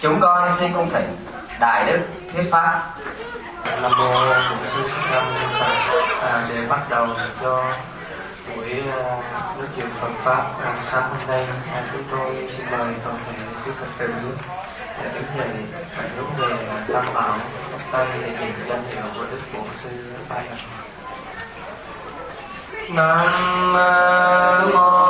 Chúng con xin cung thỉnh Đại Đức thuyết pháp. Nam mô Bổn Sư Thích Ca Mâu Ni Phật. Để bắt đầu cho buổi nói chuyện Phật pháp sáng hôm nay, chúng tôi xin mời toàn thể quý Phật tử đứng dậy và hướng về Tam Bảo, chắp tay để niệm danh hiệu của Đức Bổn Sư A Di Đà. Nam mô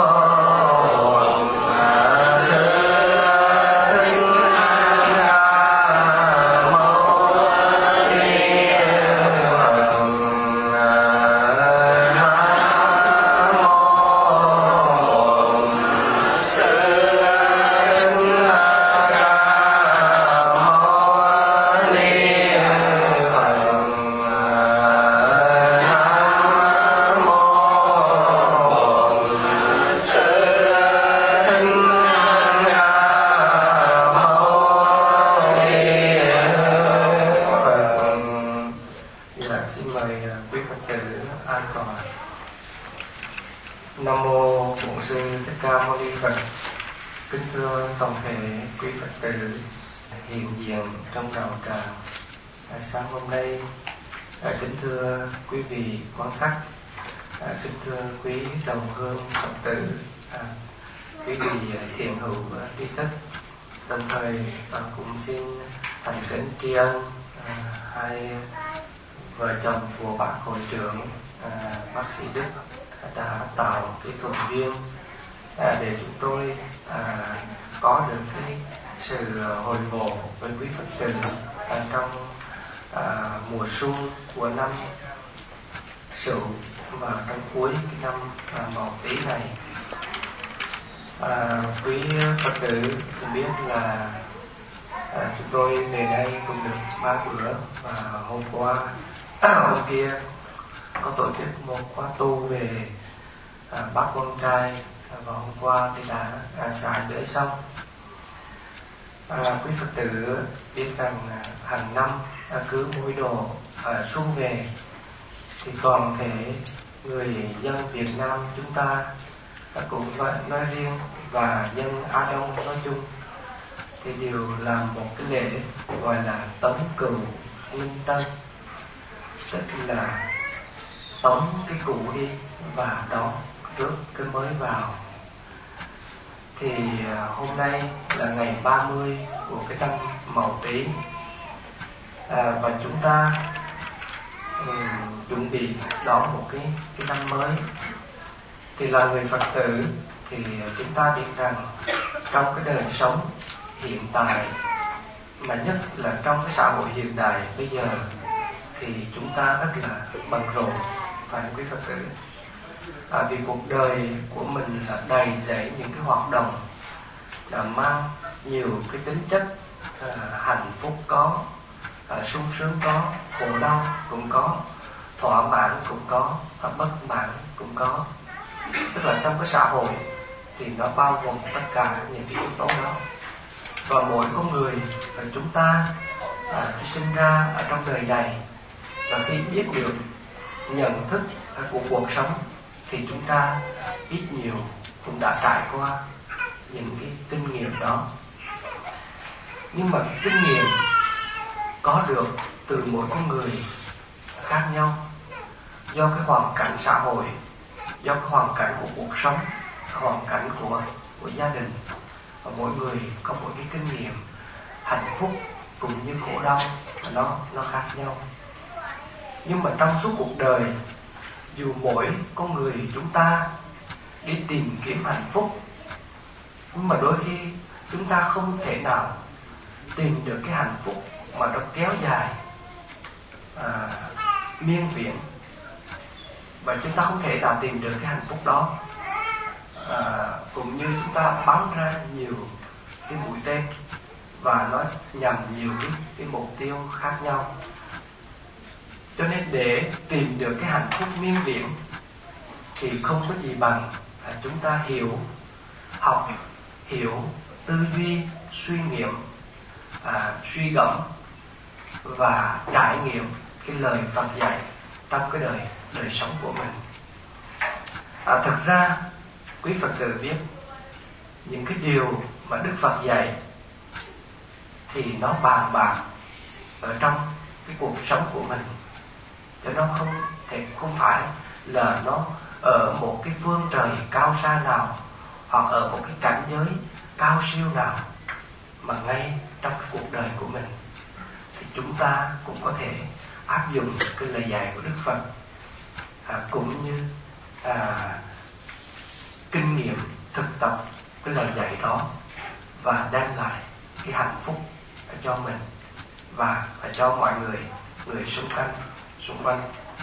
hiện diện trong đạo tràng sáng hôm nay. Kính thưa quý vị quan khách, kính thưa quý đồng hương Phật tử, quý vị thiện hữu tri thức, đồng thời cũng xin thành kính tri ân hai vợ chồng của bác hội trưởng bác sĩ Đức đã tạo cái thuận duyên để chúng tôi có được cái sự hồi ngộ với quý Phật tử trong mùa xuân của năm Sửu và trong cuối cái năm Mậu Tý này. Quý Phật tử cũng biết là chúng tôi về đây cũng được 3 bữa, và hôm qua hôm kia có tổ chức một khóa tu về bác con trai, và hôm qua thì đã xả giới xong. Quý Phật tử biết rằng hàng năm cứ mỗi độ xuân về thì toàn thể người dân Việt Nam chúng ta cũng nói riêng và dân Á Đông nói chung thì đều làm một cái lễ gọi là tống cửu minh tân, tức là tống cái cũ đi và đón trước cái mới vào. Thì hôm nay là ngày 30 của cái năm Mậu Tý, và chúng ta chuẩn bị đón một cái năm mới. Thì là người Phật tử thì chúng ta biết rằng trong cái đời sống hiện tại, mà nhất là trong cái xã hội hiện đại bây giờ, thì chúng ta rất là bận rộn, phải không quý Phật tử? Vì cuộc đời của mình là đầy dẫy những cái hoạt động là mang nhiều cái tính chất hạnh phúc có, sung sướng có, khổ đau cũng có, thỏa mãn cũng có, bất mãn cũng có. Tức là trong cái xã hội thì nó bao gồm tất cả những cái yếu tố đó. Và mỗi con người và chúng ta khi sinh ra ở trong đời này, và khi biết được nhận thức của cuộc sống, thì chúng ta ít nhiều cũng đã trải qua những cái kinh nghiệm đó. Nhưng mà cái kinh nghiệm có được từ mỗi con người khác nhau, do cái hoàn cảnh xã hội, do cái hoàn cảnh của cuộc sống, hoàn cảnh của gia đình, và mỗi người có một cái kinh nghiệm hạnh phúc cũng như khổ đau nó khác nhau. Nhưng mà trong suốt cuộc đời, dù mỗi con người chúng ta đi tìm kiếm hạnh phúc, nhưng mà đôi khi chúng ta không thể nào tìm được cái hạnh phúc mà nó kéo dài, miên viễn. Và chúng ta không thể nào tìm được cái hạnh phúc đó, cũng như chúng ta bắn ra nhiều cái mũi tên và nó nhằm nhiều cái mục tiêu khác nhau. Cho nên để tìm được cái hạnh phúc miên viễn thì không có gì bằng chúng ta học, hiểu, tư duy, suy nghiệm, suy gẫm và trải nghiệm cái lời Phật dạy trong cái đời sống của mình. Thực ra quý Phật tử biết những cái điều mà Đức Phật dạy thì nó bàn bạc ở trong cái cuộc sống của mình, cho nó không phải là nó ở một cái phương trời cao xa nào hoặc ở một cái cảnh giới cao siêu nào, mà ngay trong cái cuộc đời của mình thì chúng ta cũng có thể áp dụng cái lời dạy của Đức Phật, cũng như kinh nghiệm thực tập cái lời dạy đó và đem lại cái hạnh phúc cho mình và cho mọi người xung quanh.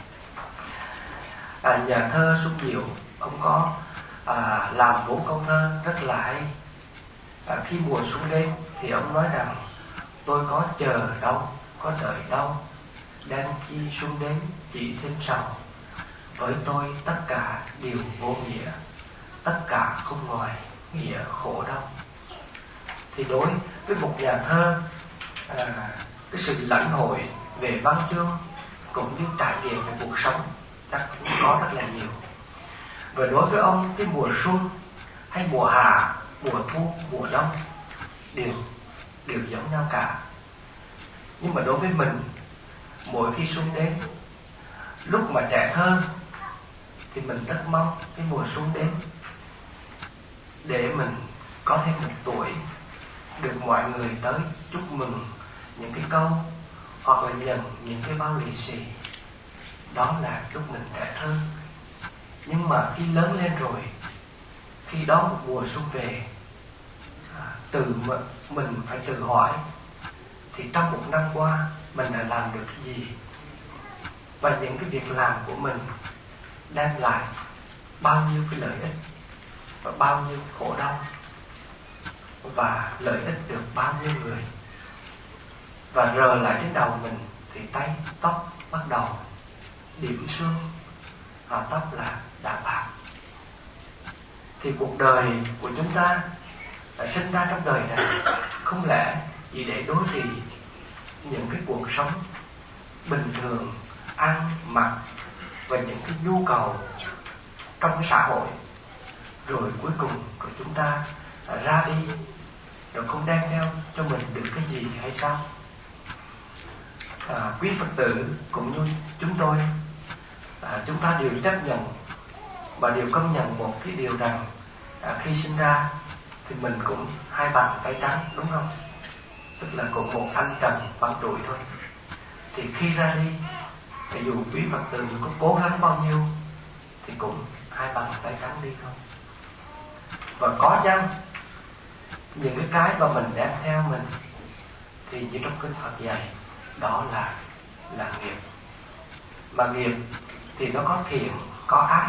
Nhà thơ Xuân Diệu ông có làm 4 câu thơ rất là hay. Khi mùa xuân đến thì ông nói rằng: tôi có chờ đâu, có đợi đâu, đem chi xuân đến chỉ thêm sầu. Với tôi tất cả đều vô nghĩa, tất cả không ngoài nghĩa khổ đau. Thì đối với một nhà thơ, cái sự lãnh hội về văn chương cũng như trải nghiệm về cuộc sống chắc cũng có rất là nhiều. Và đối với ông, cái mùa xuân hay mùa hạ, mùa thu, mùa đông đều giống nhau cả. Nhưng mà đối với mình, mỗi khi xuân đến, lúc mà trẻ thơ thì mình rất mong cái mùa xuân đến để mình có thêm 1 tuổi, được mọi người tới chúc mừng những cái câu hoặc là nhận những cái bao lì xì. Đó là lúc mình trẻ thơ. Nhưng mà khi lớn lên rồi, khi đó một mùa xuân về, mình phải tự hỏi thì trong 1 năm qua mình đã làm được cái gì, và những cái việc làm của mình đem lại bao nhiêu cái lợi ích và bao nhiêu cái khổ đau, và lợi ích được bao nhiêu người. Và rờ lại trên đầu mình thì tóc bắt đầu điểm sương, và tóc là đã bạc. Thì cuộc đời của chúng ta đã sinh ra trong đời này không lẽ chỉ để đối trị những cái cuộc sống bình thường, ăn mặc và những cái nhu cầu trong cái xã hội, rồi cuối cùng của chúng ta ra đi rồi không đem theo cho mình được cái gì hay sao? Quý Phật tử cũng như chúng tôi, chúng ta đều chấp nhận và đều công nhận một cái điều rằng khi sinh ra thì mình cũng 2 bàn tay trắng, đúng không? Tức là cũng một anh trần bằng tuổi thôi. Thì khi ra đi, thì dù quý Phật tử có cố gắng bao nhiêu thì cũng 2 bàn tay trắng đi thôi. Và có chăng những cái mà mình đem theo mình thì như trong kinh Phật dạy, đó là nghiệp. Mà nghiệp thì nó có thiện, có ác.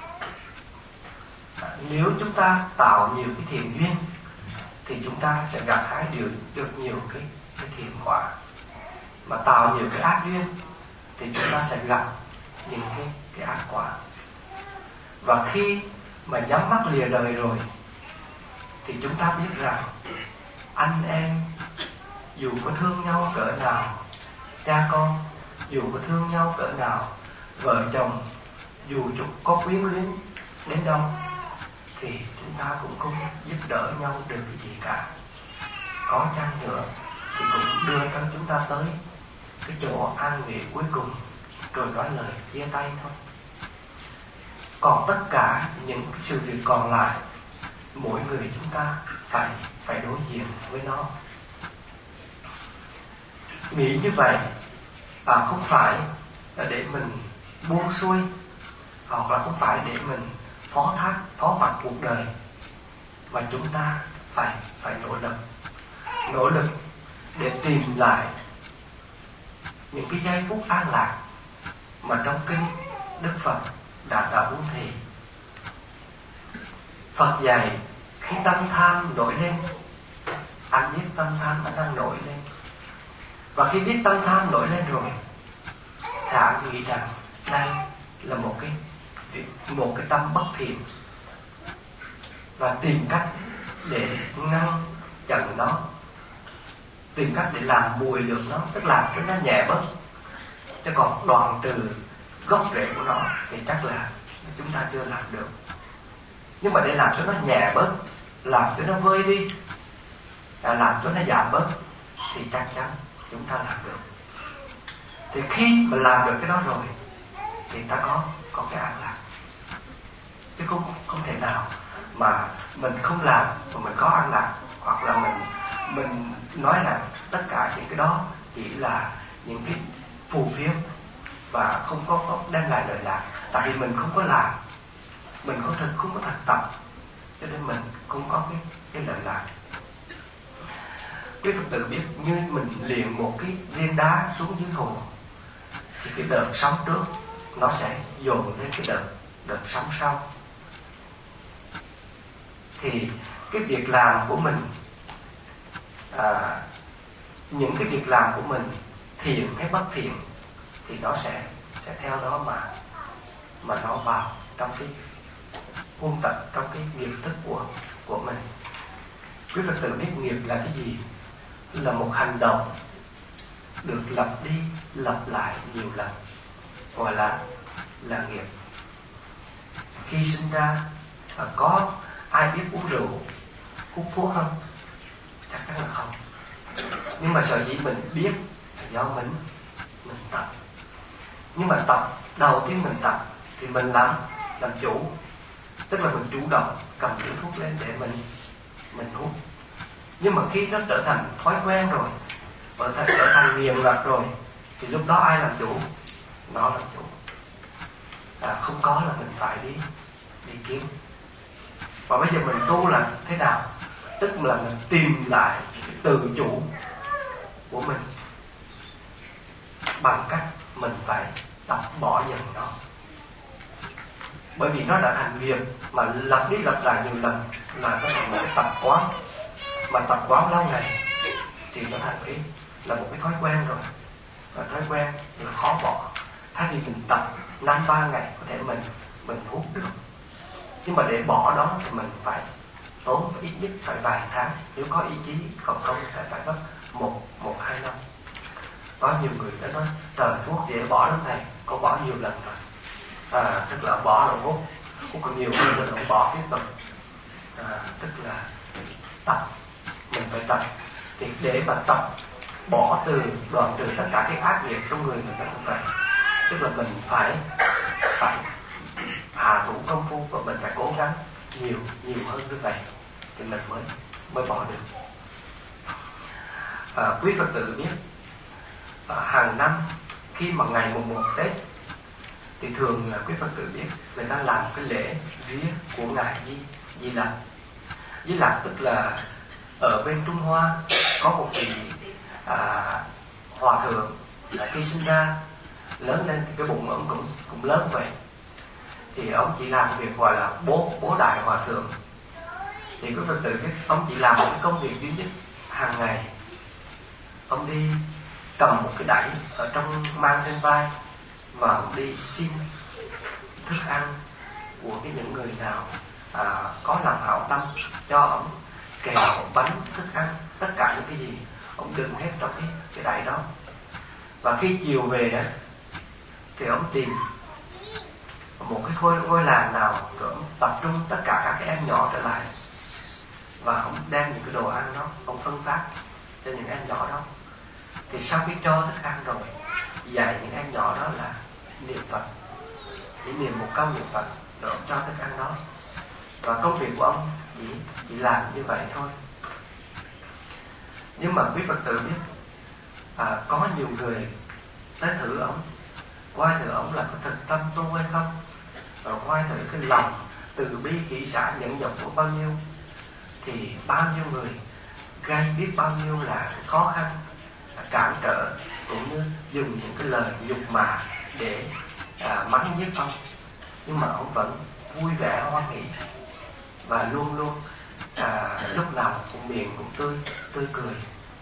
Nếu chúng ta tạo nhiều cái thiện duyên thì chúng ta sẽ gặt hái được nhiều cái thiện quả. Mà tạo nhiều cái ác duyên thì chúng ta sẽ gặp những cái ác quả. Và khi mà nhắm mắt lìa đời rồi thì chúng ta biết rằng anh em dù có thương nhau cỡ nào, cha con dù có thương nhau cỡ nào, vợ chồng dù có quyến luyến đến đâu, thì chúng ta cũng không giúp đỡ nhau được cái gì cả. Có chăng nữa thì cũng đưa cho chúng ta tới cái chỗ an nghỉ cuối cùng, rồi nói lời chia tay thôi. Còn tất cả những cái sự việc còn lại, mỗi người chúng ta phải đối diện với nó. Nghĩ như vậy không phải là để mình buông xuôi, hoặc là không phải để mình phó mặc cuộc đời, mà chúng ta phải nỗ lực để tìm lại những cái giây phút an lạc mà trong kinh Đức Phật đã huấn thị. Phật dạy khi tâm tham nổi lên, anh biết tâm tham nó đang nổi lên, và khi biết tâm tham nổi lên rồi thì anh nghĩ rằng đây là một cái tâm bất thiện, và tìm cách để ngăn chặn nó, tìm cách để làm mùi lược nó, tức là cho nó nhẹ bớt. Chứ còn đoạn trừ gốc rễ của nó thì chắc là chúng ta chưa làm được. Nhưng mà để làm cho nó nhẹ bớt, làm cho nó vơi đi, làm cho nó giảm bớt, thì chắc chắn chúng ta làm được. Thì khi mà làm được cái đó rồi thì ta có cái an lạc. Chứ không thể nào mà mình không làm mà mình có an lạc, hoặc là mình nói là tất cả những cái đó chỉ là những cái phù phiếm và không có đem lại lợi lạc. Tại vì mình không có làm, mình không có thực tập, cho nên mình không có cái lợi lạc. Quý Phật tử biết, như mình liền một cái viên đá xuống dưới hồ thì cái đợt sóng trước nó sẽ dồn lên cái đợt sóng sau. Thì cái việc làm của mình, những cái việc làm của mình thiện hay bất thiện thì nó sẽ theo đó mà nó vào trong cái huân tập, trong cái nghiệp thức của mình. Quý Phật tử biết nghiệp là cái gì? Là một hành động được lặp đi lặp lại nhiều lần, gọi là nghiệp. Khi sinh ra có ai biết uống rượu, hút thuốc không? Chắc chắn là không. Nhưng mà sở dĩ mình biết là do mình tập. Nhưng mà tập, đầu tiên mình tập thì mình làm chủ. Tức là mình chủ động cầm điếu thuốc lên để mình hút. Nhưng mà khi nó trở thành thói quen rồi, và trở thành nghiền ngập rồi, thì lúc đó ai làm chủ? Nó làm chủ. Không có là mình phải đi kiếm. Và bây giờ mình tu là thế nào? Tức là mình tìm lại cái tự chủ của mình bằng cách mình phải tập bỏ dần nó. Bởi vì nó đã thành nghiệp, mà lặp đi lặp lại nhiều lần là nó thành một cái tập quán. Mà tập quán lâu ngày thì nó thành là một cái thói quen rồi. Và thói quen là khó bỏ. Thay vì mình tập 5-3 ngày có thể mình hút được, nhưng mà để bỏ đó thì mình phải tốn ít nhất phải vài tháng, nếu có ý chí, còn không thì phải mất 1-2 năm. Có nhiều người đã nói trời, thuốc dễ bỏ lắm thầy, con bỏ nhiều lần rồi. Tức là bỏ rồi hút còn nhiều hơn rồi không bỏ tiếp tục. Tức là tập, mình phải tập. Thì để mà tập bỏ đoạn trừ tất cả cái ác nghiệp trong người mình, nó không phải. Tức là mình phải hạ thủ công phu, và mình phải cố gắng nhiều hơn như vậy thì mình mới bỏ được. Quý Phật tử biết, hàng năm khi mà ngày mùng 1 Tết thì thường quý Phật tử biết người ta làm cái lễ vía của ngài Di Lặc. Di Lặc tức là ở bên Trung Hoa có một vị hòa thượng, khi sinh ra lớn lên thì cái bụng ông cũng lớn vậy. Thì ông chỉ làm việc gọi là bố đại hòa thượng. Thì quý Phật tử biết ông chỉ làm một cái công việc duy nhất hàng ngày. Ông đi cầm một cái đẩy ở trong mang trên vai, và ông đi xin thức ăn của những người nào có lòng hảo tâm cho ông kẹo, bánh, thức ăn, tất cả những cái gì ông đựng hết trong cái đẩy đó. Và khi chiều về đó thì ông tìm một cái ngôi làng nào rồi ông tập trung tất cả các cái em nhỏ trở lại, và ông đem những cái đồ ăn đó ông phân phát cho những em nhỏ đó. Thì sau khi cho thức ăn rồi, dạy những em nhỏ đó là niệm Phật, chỉ niệm một câu niệm Phật rồi ông cho thức ăn đó. Và công việc của ông chỉ làm như vậy thôi. Nhưng mà quý Phật tử biết, có nhiều người tới thử ông, coi thử ông là có thực tâm tu hay không, rồi coi thử cái lòng từ bi hỷ xả nhẫn nhục của bao nhiêu. Thì bao nhiêu người gây biết bao nhiêu là cái khó khăn, cản trở, cũng như dùng những cái lời nhục mạ để mắng nhiếc ông. Nhưng mà ông vẫn vui vẻ hoan hỷ, và luôn luôn lúc nào cũng miệng cũng tươi cười.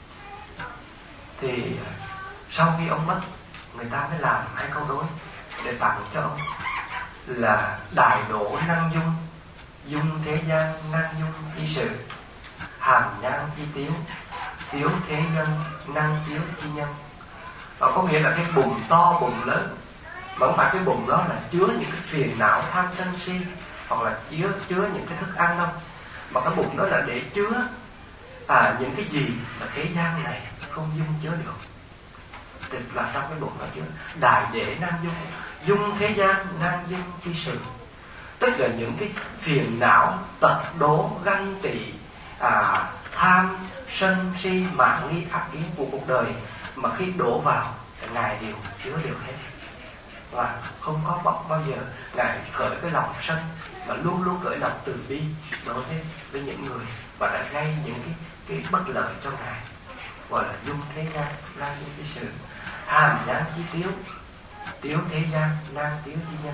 Thì sau khi ông mất, người ta mới làm 2 câu đối để tặng cho ông là đại độ năng dung, dung thế gian năng dung chi sự, hàm nhan chi tiếu, tiếu thế nhân năng tiếu chi nhân. Có nghĩa là cái bụng to, bụng lớn, mà không phải cái bụng đó là chứa những cái phiền não tham sân si, hoặc là chứa những cái thức ăn đâu, mà cái bụng đó là để chứa những cái gì mà thế gian này không dung chứa được. Tức là trong cái bụng nó chứa đại để nan dung, dung thế gian nan dung chi sự. Tức là những cái phiền não, tật đố, ganh tị, tham, sân, si, mạn nghi, ác kiến của cuộc đời mà khi đổ vào Ngài đều chứa được hết. Và không có bao giờ Ngài khởi cái lòng sân, mà luôn luôn khởi lòng từ bi đối với những người và đã gây những cái bất lợi cho Ngài. Gọi là dung thế gian nan dung chi sự, hàm nhãn chi tiếu, tiếu thế gian nan tiếu chi nhân.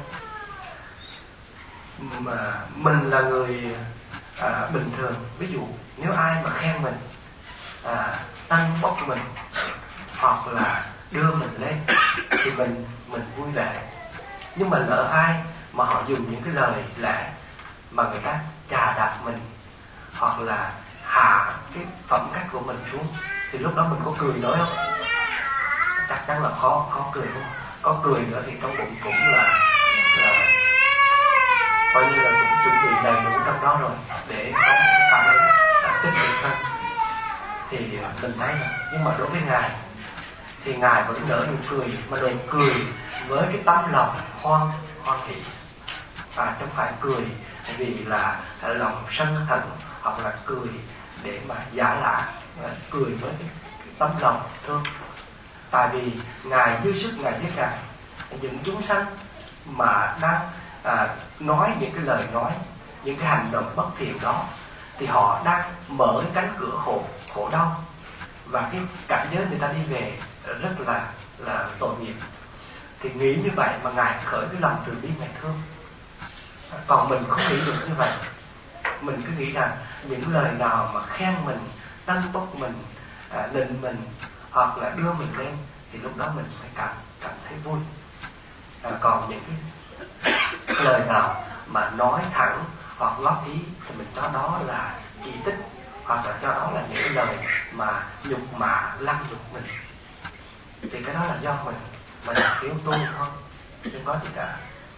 Mà mình là người bình thường, ví dụ nếu ai mà khen mình, tăng bốc mình hoặc là đưa mình lên thì mình vui vẻ. Nhưng mà lỡ ai mà họ dùng những cái lời lẽ mà người ta chà đạp mình hoặc là hạ cái phẩm cách của mình xuống thì lúc đó mình có cười nói không? Chắc chắn là khó cười không? Có cười nữa thì trong bụng cũng là coi như là cũng chuẩn bị đầy đủ trong đó rồi để có cái phản ứng tích cực hơn. Thì mình thấy là, nhưng mà đối với Ngài thì Ngài vẫn nở nụ cười, mà nụ cười với cái tấm lòng hoan hỷ, chứ không phải cười vì là lòng sân hận hoặc là cười để mà giả lạ, cười với cái tấm lòng thương. Tại vì Ngài dư sức Ngài biết rằng những chúng sanh mà đang nói những cái lời nói, những cái hành động bất thiện đó thì họ đang mở cái cánh cửa khổ đau, và cái cảnh giới người ta đi về rất là tội nghiệp. Thì nghĩ như vậy mà Ngài khởi cái lòng từ bi Ngài thương. Còn mình không nghĩ được như vậy. Mình cứ nghĩ rằng những lời nào mà khen mình, tăng bốc mình, nịnh mình hoặc là đưa mình lên thì lúc đó mình phải cảm thấy vui. Còn những cái lời nào mà nói thẳng hoặc góp ý thì mình cho đó là chỉ tích, hoặc là cho đó là những cái lời mà nhục mạ, lăng nhục mình. Thì cái đó là do mình thiếu tu thôi, không có gì cả.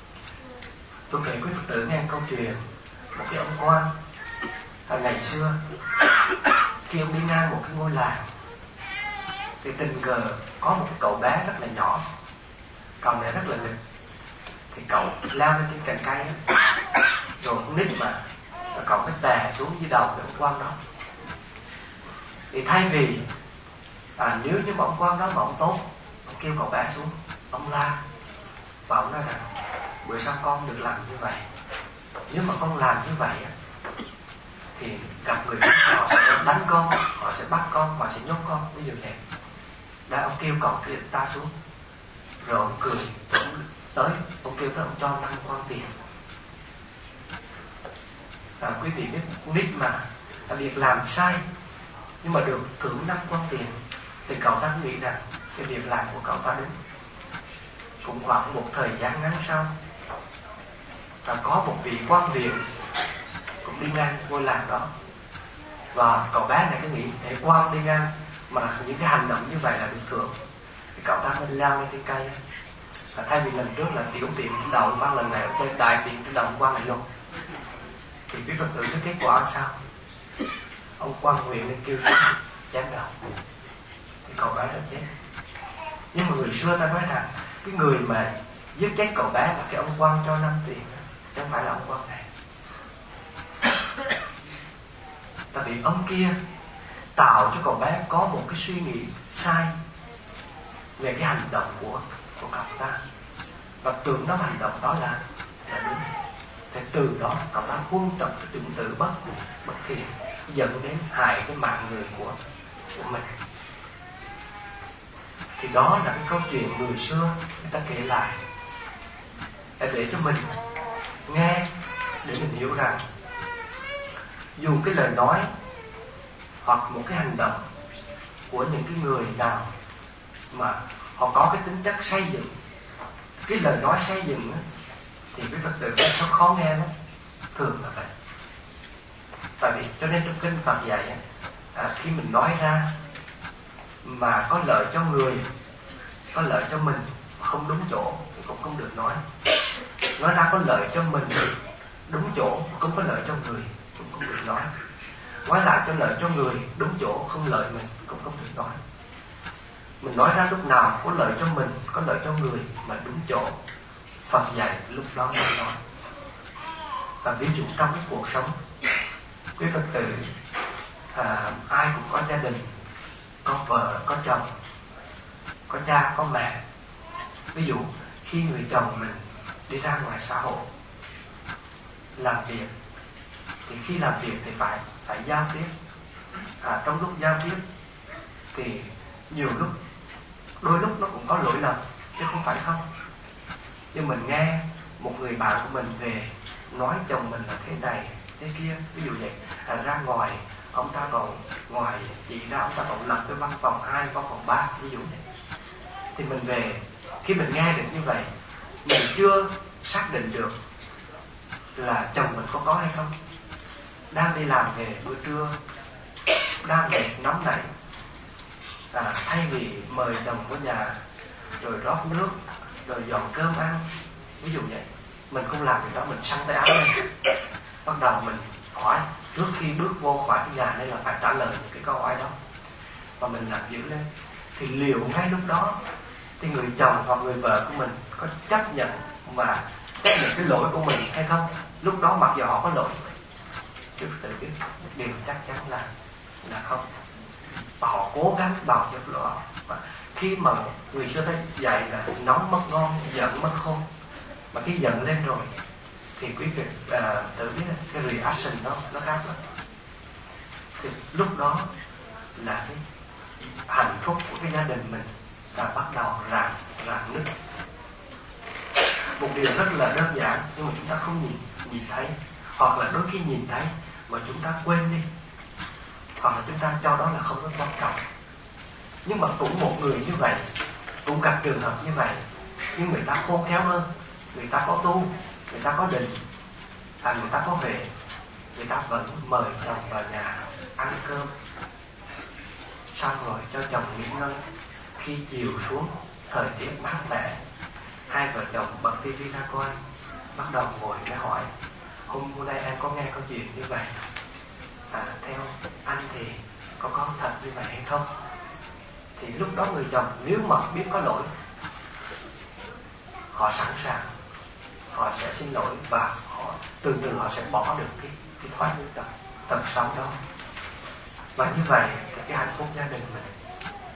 Tôi kể quý Phật tử nghe câu chuyện một cái ông quan ngày xưa khi ông đi ngang một cái ngôi làng thì tình cờ có một cái cậu bé rất là nhỏ, cậu này rất là nghịch, thì cậu leo lên trên cành cây rồi con nít mà cậu mới tè xuống dưới đầu của ông quan đó. Thì thay vì nếu như mà ông quan đó mà ông tốt, ông kêu cậu bé xuống, ông la và ông nói rằng bữa sau con được làm như vậy, nếu mà con làm như vậy thì gặp người họ sẽ đánh con, họ sẽ bắt con, họ sẽ nhốt con, ví dụ vậy. Đã ông kêu cậu kia ta xuống, rồi ông cười, ông kêu tới ông cho 5 quan tiền. Quý vị biết nít mà việc làm sai nhưng mà được thưởng 5 quan tiền thì cậu ta nghĩ rằng cái việc làm của cậu ta đúng. Cũng khoảng một thời gian ngắn sau, có một vị quan viện cũng đi ngang ngôi làng đó, và cậu bé này cứ nghĩ để quan đi ngang mà những cái hành động như vậy là được thưởng, thì cậu ta mới leo lên trên cây. Và thay vì lần trước là tiểu tiện trên đầu quan, lần này ở trên đại tiện trên đầu quan này luôn. Thì quý Phật tử cái kết quả là sao? Ông quan huyện lên kêu chém đầu, thì cậu bé đã chết. Nhưng mà người xưa ta nói rằng cái người mà giết chết cậu bé là cái ông quan cho 5 tiền, chứ không phải là ông quan này. Tại vì ông kia tạo cho cậu bé có một cái suy nghĩ sai về cái hành động của cậu ta, và tưởng nó hành động đó là đúng. Thì từ đó cậu ta huân tập cái chủng tử bất thiện, dẫn đến hại cái mạng người của mình. Thì đó là cái câu chuyện người xưa người ta kể lại để cho mình nghe, để mình hiểu rằng dù cái lời nói hoặc một cái hành động của những cái người nào mà họ có cái tính chất xây dựng, cái lời nói xây dựng thì cái Phật tử nó khó nghe lắm, thường là vậy. Tại vì cho nên trong kinh Phật dạy khi mình nói ra mà có lợi cho người, có lợi cho mình, không đúng chỗ thì cũng không được nói. Nói ra có lợi cho mình đúng chỗ, không có lợi cho người cũng không được nói. Nói lại cho lợi cho người đúng chỗ, không lợi mình cũng không được nói. Mình nói ra lúc nào có lợi cho mình, có lợi cho người mà đúng chỗ, Phật dạy lúc đó mình nói. Và ví dụ trong cái cuộc sống, quý Phật tử ai cũng có gia đình, có vợ, có chồng, có cha, có mẹ. Ví dụ khi người chồng mình đi ra ngoài xã hội làm việc, thì khi làm việc thì phải giao tiếp. Trong lúc giao tiếp thì nhiều lúc, đôi lúc nó cũng có lỗi lầm, chứ không phải không. Nhưng mình nghe một người bạn của mình về nói chồng mình là thế này, thế kia, ví dụ vậy. Ra ngoài, ông ta còn ngoài chị ra, ông ta còn lập cái văn phòng 2, văn phòng 3, ví dụ vậy. Thì mình về, khi mình nghe được như vậy, mình chưa xác định được là chồng mình có hay không. Đang đi làm về bữa trưa, đang mệt nóng nảy, thay vì mời chồng vào nhà rồi rót nước rồi dọn cơm ăn, ví dụ vậy, mình không làm việc đó, mình xăng tay áo lên, bắt đầu mình hỏi trước khi bước vô khỏi cái nhà nên là phải trả lời những cái câu hỏi đó, và mình làm dữ lên. Thì liệu ngay lúc đó thì người chồng hoặc người vợ của mình có chấp nhận cái lỗi của mình hay không? Lúc đó mặc dù họ có lỗi, chứ tự biết điều chắc chắn là không. Và họ cố gắng bào chữa lỗi. Và khi mà người xưa thấy dạy là nóng mất ngon, giận mất khôn, mà khi giận lên rồi thì quý vị tự biết là cái reaction đó nó khác lắm. Thì lúc đó là cái hạnh phúc của cái gia đình mình đã bắt đầu rạn nứt. Một điều rất là đơn giản nhưng mà chúng ta không nhìn thấy, hoặc là đôi khi nhìn thấy mà chúng ta quên đi, hoặc là chúng ta cho đó là không có quan trọng. Nhưng mà cũng một người như vậy, cũng gặp trường hợp như vậy, nhưng người ta khôn khéo hơn, người ta có tu, người ta có định, người ta có về, người ta vẫn mời chồng vào nhà ăn cơm, xong rồi cho chồng nghỉ ngơi. Khi chiều xuống, thời tiết mát mẻ, hai vợ chồng bật tivi ra coi, bắt đầu ngồi để hỏi hôm nay em có nghe câu chuyện như vậy, theo anh thì có thật như vậy hay không? Thì lúc đó người chồng nếu mà biết có lỗi, họ sẵn sàng, họ sẽ xin lỗi, và họ từ từ họ sẽ bỏ được cái thói tật xấu đó. Và như vậy thì cái hạnh phúc gia đình mình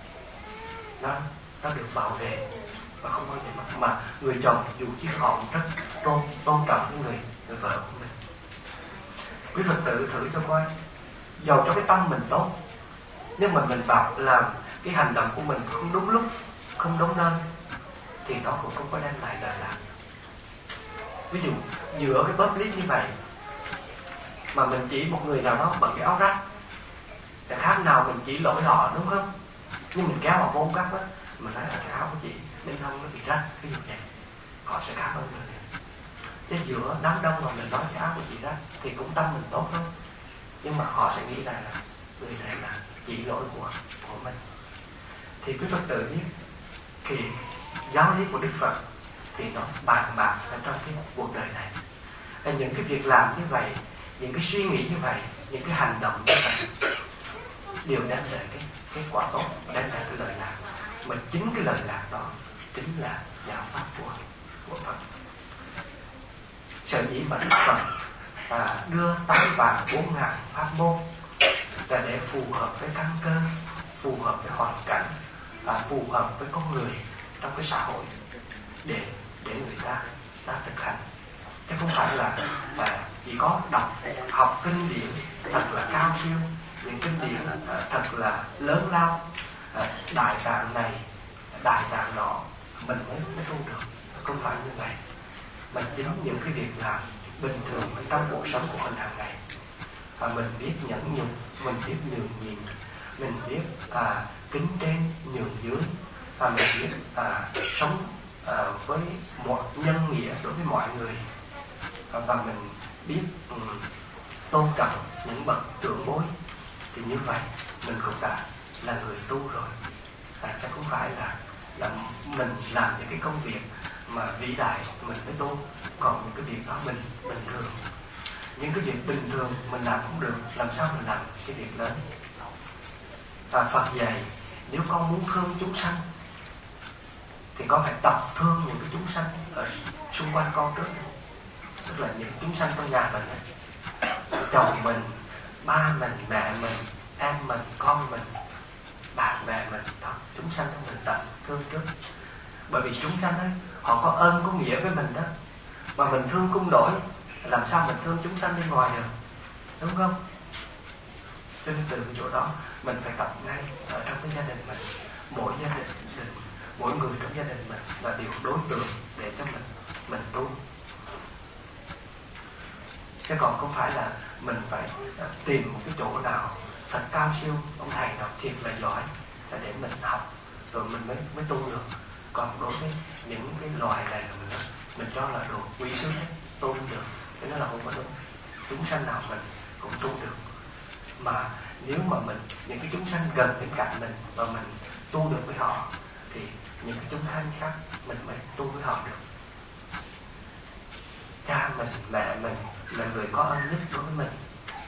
nó được bảo vệ và không bao giờ mà người chồng dù chỉ họ rất tôn trọng cái người vợ của mình. Quý Phật tử thử cho coi, dầu cho cái tâm mình tốt, nhưng mà mình vào làm cái hành động của mình không đúng lúc, không đúng nơi, thì nó cũng không có đem lại lợi lạc. Ví dụ giữa cái public như vậy mà mình chỉ một người nào đó bằng cái áo rách, thì khác nào mình chỉ lỗi họ, đúng không? Nhưng mình kéo họ vô cắt đó, mình nói là cái áo của chị bên trong nó bị rách, ví dụ vậy, họ sẽ cảm ơn mình. Chứ giữa đám đông mà mình nói cái áo của chị rách thì cũng tâm mình tốt thôi, nhưng mà họ sẽ nghĩ là người này là chỉ lỗi của mình. Thì quý Phật tử biết thì giáo lý của Đức Phật thì nó bàn bạc ở trong cái cuộc đời này. Và những cái việc làm như vậy, những cái suy nghĩ như vậy, những cái hành động như vậy đều đem lại cái quả tốt, đem lại cái lợi lạc. Mà chính cái lợi lạc đó chính là giáo pháp của Phật. Sở dĩ mà Đức Phật đưa 8 vạn 4 ngàn pháp môn là để phù hợp với căn cơ, phù hợp với hoàn cảnh, phù hợp với con người trong cái xã hội, để người ta thực hành. Chứ không phải là chỉ có học kinh điển thật là cao siêu, những kinh điển thật là lớn lao, đại tạng này, đại tạng nọ mình mới tu được. Không phải như vậy. Mà chính những cái việc làm bình thường trong cuộc sống của mình hàng ngày, mình biết nhẫn nhục, mình biết nhường nhịn, mình biết kính trên nhường dưới, và mình biết sống với mọi nhân nghĩa đối với mọi người, và mình biết tôn trọng những bậc trưởng bối, thì như vậy mình cũng đã là người tu rồi. Chứ không phải là mình làm những cái công việc mà vĩ đại mình mới tu, còn những cái việc đó mình bình thường, những cái việc bình thường mình làm cũng được, làm sao mình làm cái việc lớn. Và Phật dạy nếu con muốn thương chúng sanh thì con phải tập thương những cái chúng sanh ở xung quanh con trước. Tức là những chúng sanh trong nhà mình, chồng mình, ba mình, mẹ mình, em mình, con mình, bạn bè mình, đó, chúng sanh trong mình tập thương trước. Bởi vì chúng sanh ấy, họ có ơn có nghĩa với mình đó, mà mình thương không nổi, làm sao mình thương chúng sanh bên ngoài được, đúng không? Cho nên từ cái chỗ đó mình phải tập ngay ở trong cái gia đình mình. Mỗi gia đình, mỗi người trong gia đình mình là điều đối tượng để cho mình tu. Chứ còn không phải là mình phải tìm một cái chỗ nào thật cao siêu, ông thầy nào thiệt là giỏi là để mình học rồi mình mới tu được. Còn đối với những cái loài này là mình cho là đồ quý sướng ấy, tu không được, cái đó là không có đúng. Chúng sanh nào mình cũng tu được, mà nếu mà mình những cái chúng sanh gần bên cạnh mình và mình tu được với họ thì những cái chúng sanh khác mình mới tu với họ được. Cha mình, mẹ mình là người có ơn nhất đối với mình.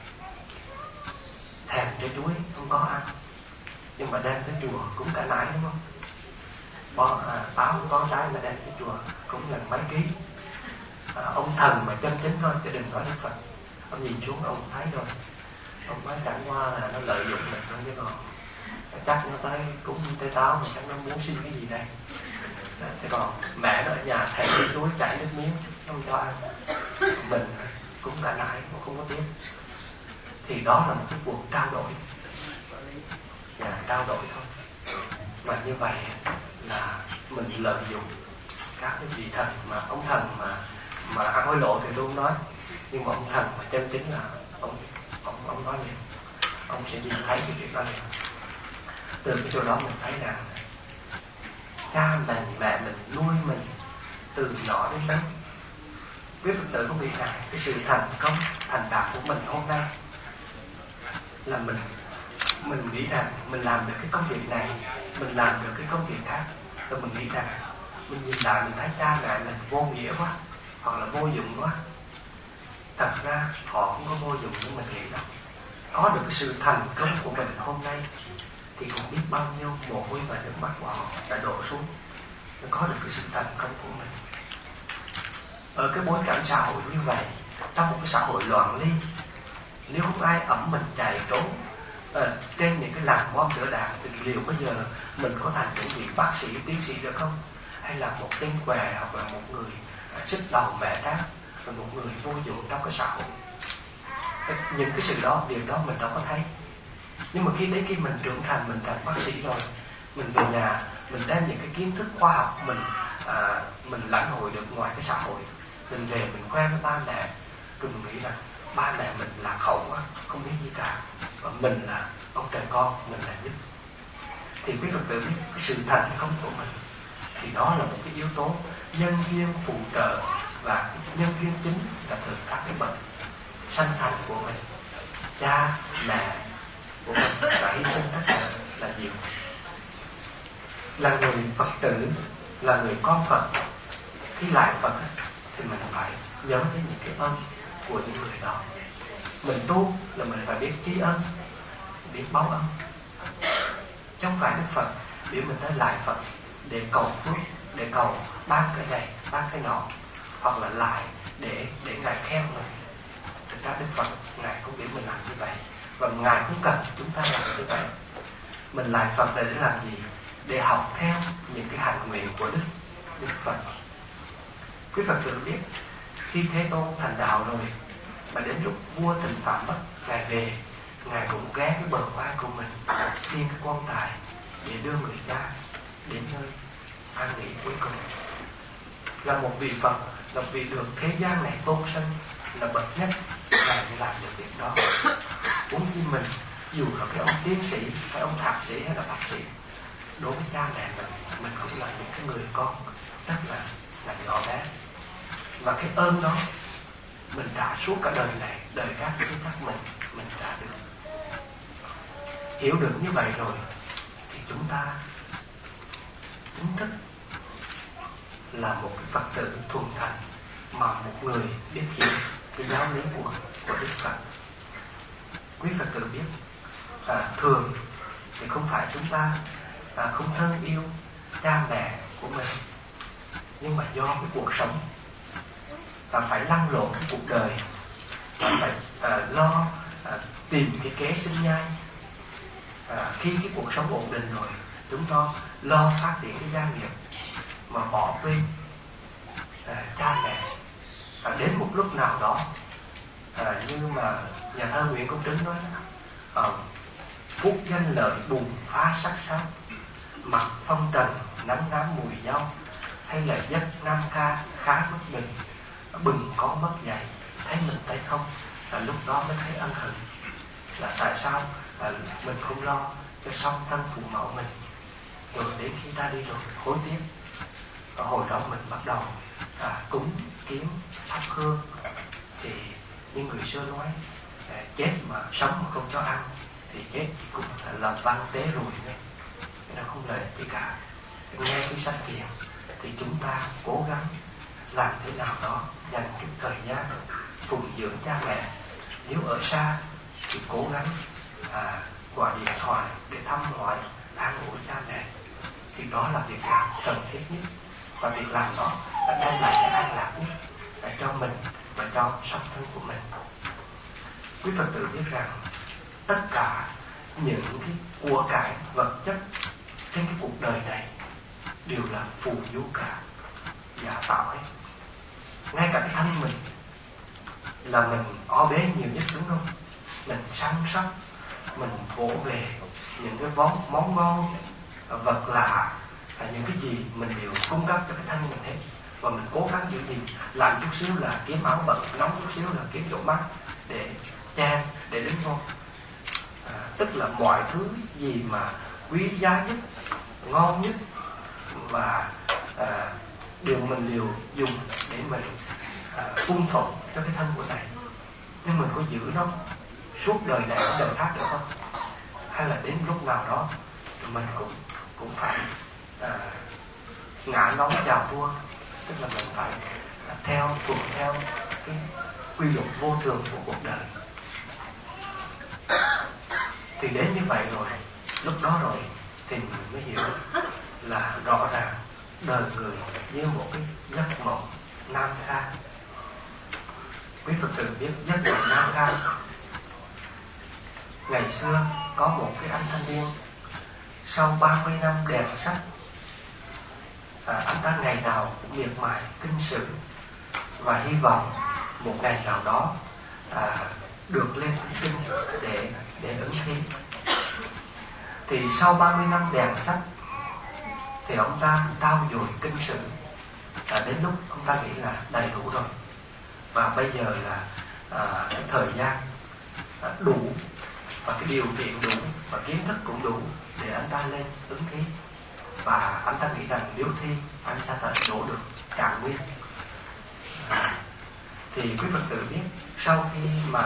Thèm trái chuối không có ăn, nhưng mà đem tới chùa cũng cả nải, đúng không? Táo không có trái mà đem tới chùa cũng là mấy ký. Ông thần mà chân chính thôi, chứ đừng nói Đức Phật. Ông nhìn xuống ông thấy rồi, ông nói chẳng qua là nó lợi dụng mình thôi, chứ còn chắc nó tới cúng tới táo mà chắc nó muốn xin cái gì đây. Thế còn mẹ nó ở nhà thèm cái chuối chảy nước miếng không cho ăn, mình cũng cả nải mà không có tiếc. Thì đó là một cái cuộc trao đổi, trao đổi thôi. Mà như vậy là mình lợi dụng các cái vị thần, mà ông thần mà ăn hối lộ thì tôi không nói, nhưng mà ông thần mà chân chính là ông nói liền, ông sẽ nhìn thấy cái chuyện đó liền. Từ cái chỗ đó mình thấy rằng cha mình, mẹ mình nuôi mình từ nhỏ đến lớn. Quý Phật tử có nghĩ rằng cái sự thành công, thành đạt của mình hôm nay là mình nghĩ rằng mình làm được cái công việc này, mình làm được cái công việc khác, rồi mình nghĩ rằng mình nhìn lại mình thấy cha mẹ mình vô nghĩa quá, hoặc là vô dụng quá. Thật ra họ không có vô dụng như mình nghĩ đâu. Có được cái sự thành công của mình hôm nay thì cũng biết bao nhiêu mồ hôi và nước mắt của họ đã đổ xuống để có được cái sự thành công của mình. Ở cái bối cảnh xã hội như vậy, trong một cái xã hội loạn ly, nếu không ai ẵm mình chạy trốn trên những cái làng bom lửa đạn thì liệu bây giờ mình có thành những vị bác sĩ, tiến sĩ được không? Hay là một tên què, hoặc là một người sức đầu mẹ đáp, và một người vô dụng trong cái xã hội. Những cái sự đó, điều đó mình đâu có thấy. Nhưng mà khi mình trưởng thành, mình thành bác sĩ rồi, mình về nhà, mình đem những cái kiến thức khoa học mình lãnh hội được ngoài cái xã hội, mình về mình khoe với ba mẹ, rồi mình nghĩ rằng ba mẹ mình lạc hậu quá, không biết gì cả, và mình là ông trời con, mình là nhất. Thì quý Phật tử biết cái sự thành công của mình thì đó là một cái yếu tố nhân duyên phụ trợ, và nhân duyên chính là từ các cái bậc sanh thành của mình, cha mẹ của mình đã hy sinh rất là nhiều. Là người Phật tử, là người con Phật, khi lại Phật thì mình phải nhớ đến những cái ơn của những người đó. Mình tu là mình phải biết tri ân, biết báo ân, chứ không phải Đức Phật biểu mình tới lại Phật để cầu phước, để cầu ban cái này, ban cái nọ, hoặc là lại để Ngài khen mình. Thực ra Đức Phật Ngài cũng biểu mình làm như vậy, và Ngài cũng cần chúng ta làm như vậy. Mình lại Phật là để làm gì? Để học theo những cái hạnh nguyện của Đức Phật. Quý Phật tử biết, khi Thế Tôn thành đạo rồi, mà đến lúc vua Tịnh Phạm mất, Ngài về, Ngài cũng ghé cái bờ vai của mình, khiêng cái quan tài để đưa người cha đến nơi an nghỉ cuối cùng. Là một vị Phật, là vị được thế gian này tôn sanh là bậc nhất, Ngài mới làm được việc đó. Cũng như mình, dù là cái ông tiến sĩ, hay ông thạc sĩ, hay là bác sĩ, đối với cha mẹ mình cũng là những cái người con rất là nhỏ bé. Và cái ơn đó mình trả suốt cả đời này, đời khác chứ chắc mình trả được. Hiểu được như vậy rồi thì chúng ta chính thức là một cái Phật tử thuần thành, mà một người biết hiểu cái giáo lý của Đức Phật. Quý Phật tử biết, thường thì không phải chúng ta không thân yêu cha mẹ của mình, nhưng mà do cái cuộc sống và phải lăn lộn cái cuộc đời, và phải lo tìm cái kế sinh nhai. Khi cái cuộc sống ổn định rồi, chúng ta lo phát triển cái gia nghiệp mà bỏ quên cha mẹ. Đến một lúc nào đó, như mà nhà thơ Nguyễn Công Trứng nói, phút danh lợi bùng phá sắc sắc, mặt phong trần nắng nám mùi nhau, hay là giấc nam ca khá bất bình, bừng có mất dạy, thấy mình thấy không, là lúc đó mới thấy ân hận. Là tại sao mình không lo cho xong thân phụ mẫu mình, rồi đến khi ta đi rồi hối tiếc. Và hồi đó mình bắt đầu cúng kiến thắp hương. Thì như người xưa nói, chết mà sống mà không cho ăn thì chết cũng là văn tế rồi, nó không lợi gì cả. Nghe cái sách tiền thì chúng ta cố gắng làm thế nào đó dành cái thời gian phụng dưỡng cha mẹ. Nếu ở xa thì cố gắng gọi điện thoại để thăm hỏi, an ủi cha mẹ. Thì đó là việc làm cần thiết nhất, và việc làm đó đã đem lại cái an lạc nhất cho mình và cho song thân của mình. Quý Phật tử biết rằng tất cả những cái của cải vật chất trên cái cuộc đời này đều là phù du cả, giả tạo hết. Ngay cả cái thân mình là mình o bế nhiều nhất, đúng không? Mình săn sóc, mình vỗ về những cái món ngon, vật lạ, những cái gì mình đều cung cấp cho cái thân mình hết. Và mình cố gắng giữ gìn, làm chút xíu là kiếm áo bận, nóng chút xíu là kiếm chỗ mát để chan, để đứng vô. Tức là mọi thứ gì mà quý giá nhất, ngon nhất và mình đều dùng để mình cung phụng cho cái thân của này. Nhưng mình có giữ nó suốt đời này đến đời khác được không? Hay là đến lúc nào đó mình cũng phải ngã nóng chào thua, tức là mình phải thuận theo cái quy luật vô thường của cuộc đời. Thì đến như vậy rồi, lúc đó rồi thì mình mới hiểu là rõ ràng đời người như một cái giấc mộng nam kha. Quý Phật tử biết giấc mộng nam kha. Ngày xưa có một cái anh thanh niên, sau 30 năm đèn sách, anh ta ngày nào cũng miệt mài kinh sử và hy vọng một ngày nào đó được lên kinh để ứng thí. Thì sau 30 năm đèn sách thì ông ta trau dồi kinh sử, đến lúc ông ta nghĩ là đầy đủ rồi, và bây giờ là cái thời gian đủ và cái điều kiện đủ và kiến thức cũng đủ để anh ta lên ứng thí. Và anh ta nghĩ rằng nếu thi anh sẽ đổ được Trạng Nguyên. Thì quý Phật tử biết, sau khi mà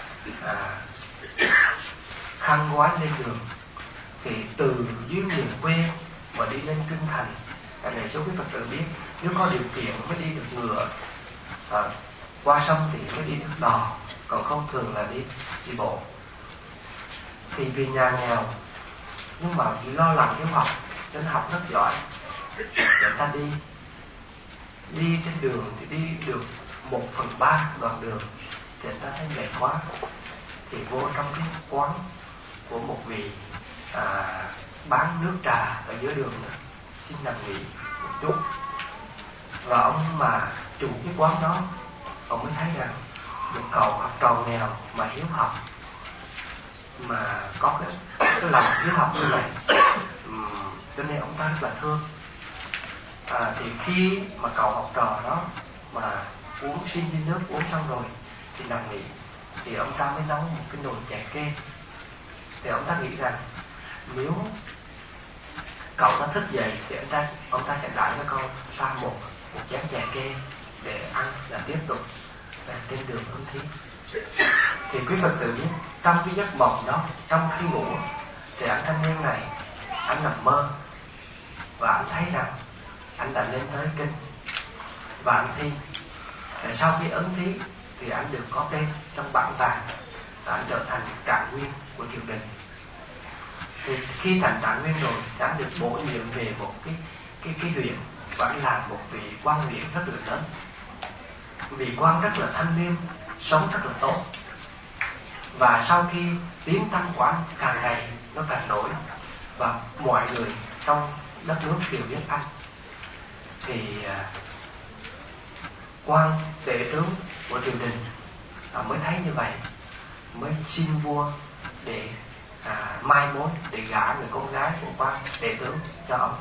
khăn gói lên đường thì từ dưới miền quê mà đi lên kinh thành, ngày xưa quý Phật tử biết nếu có điều kiện mới đi được ngựa, qua sông thì mới đi được đò, còn không thường là đi bộ. Thì vì nhà nghèo nhưng mà chỉ lo làm hiếu học cho nên học rất giỏi, để ta đi trên đường thì đi được 1/3 đoạn đường thì ta thấy mệt quá, thì vô trong cái quán của một vị bán nước trà ở giữa đường đó, xin nằm nghỉ một chút. Và ông mà chủ cái quán đó, ông mới thấy rằng một cậu học trò nghèo mà hiếu học, mà có cái lòng hiếu học như vậy, cho nên ông ta rất là thương. Thì khi mà cậu học trò đó mà xin đi nước uống xong rồi thì nằm nghỉ, thì ông ta mới nấu một cái nồi chè kê. Thì ông ta nghĩ rằng nếu cậu ta thức dậy thì ông ta sẽ đãi cho con pha một chén chè kê để ăn, là tiếp tục trên đường ứng thí. Thì quý Phật tử biết, trong cái giấc mộng đó, trong khi ngủ thì anh thanh niên này anh nằm mơ và anh thấy rằng anh đã lên tới kinh và anh thi. Sau khi ứng thí thì anh được có tên trong bảng vàng và anh trở thành Trạng Nguyên của triều đình. Thì khi thành trạng nguyên rồi, anh được bổ nhiệm về một cái huyện, và anh làm một vị quan huyện rất là lớn. Vị quan rất là thanh liêm, sống rất là tốt. Và sau khi tiến tăng quan càng ngày nó càng nổi, và mọi người trong đất nước đều biết anh, thì quan tể tướng của triều đình mới thấy như vậy, mới xin vua để mai mối, để gả người con gái của quan tể tướng cho ông.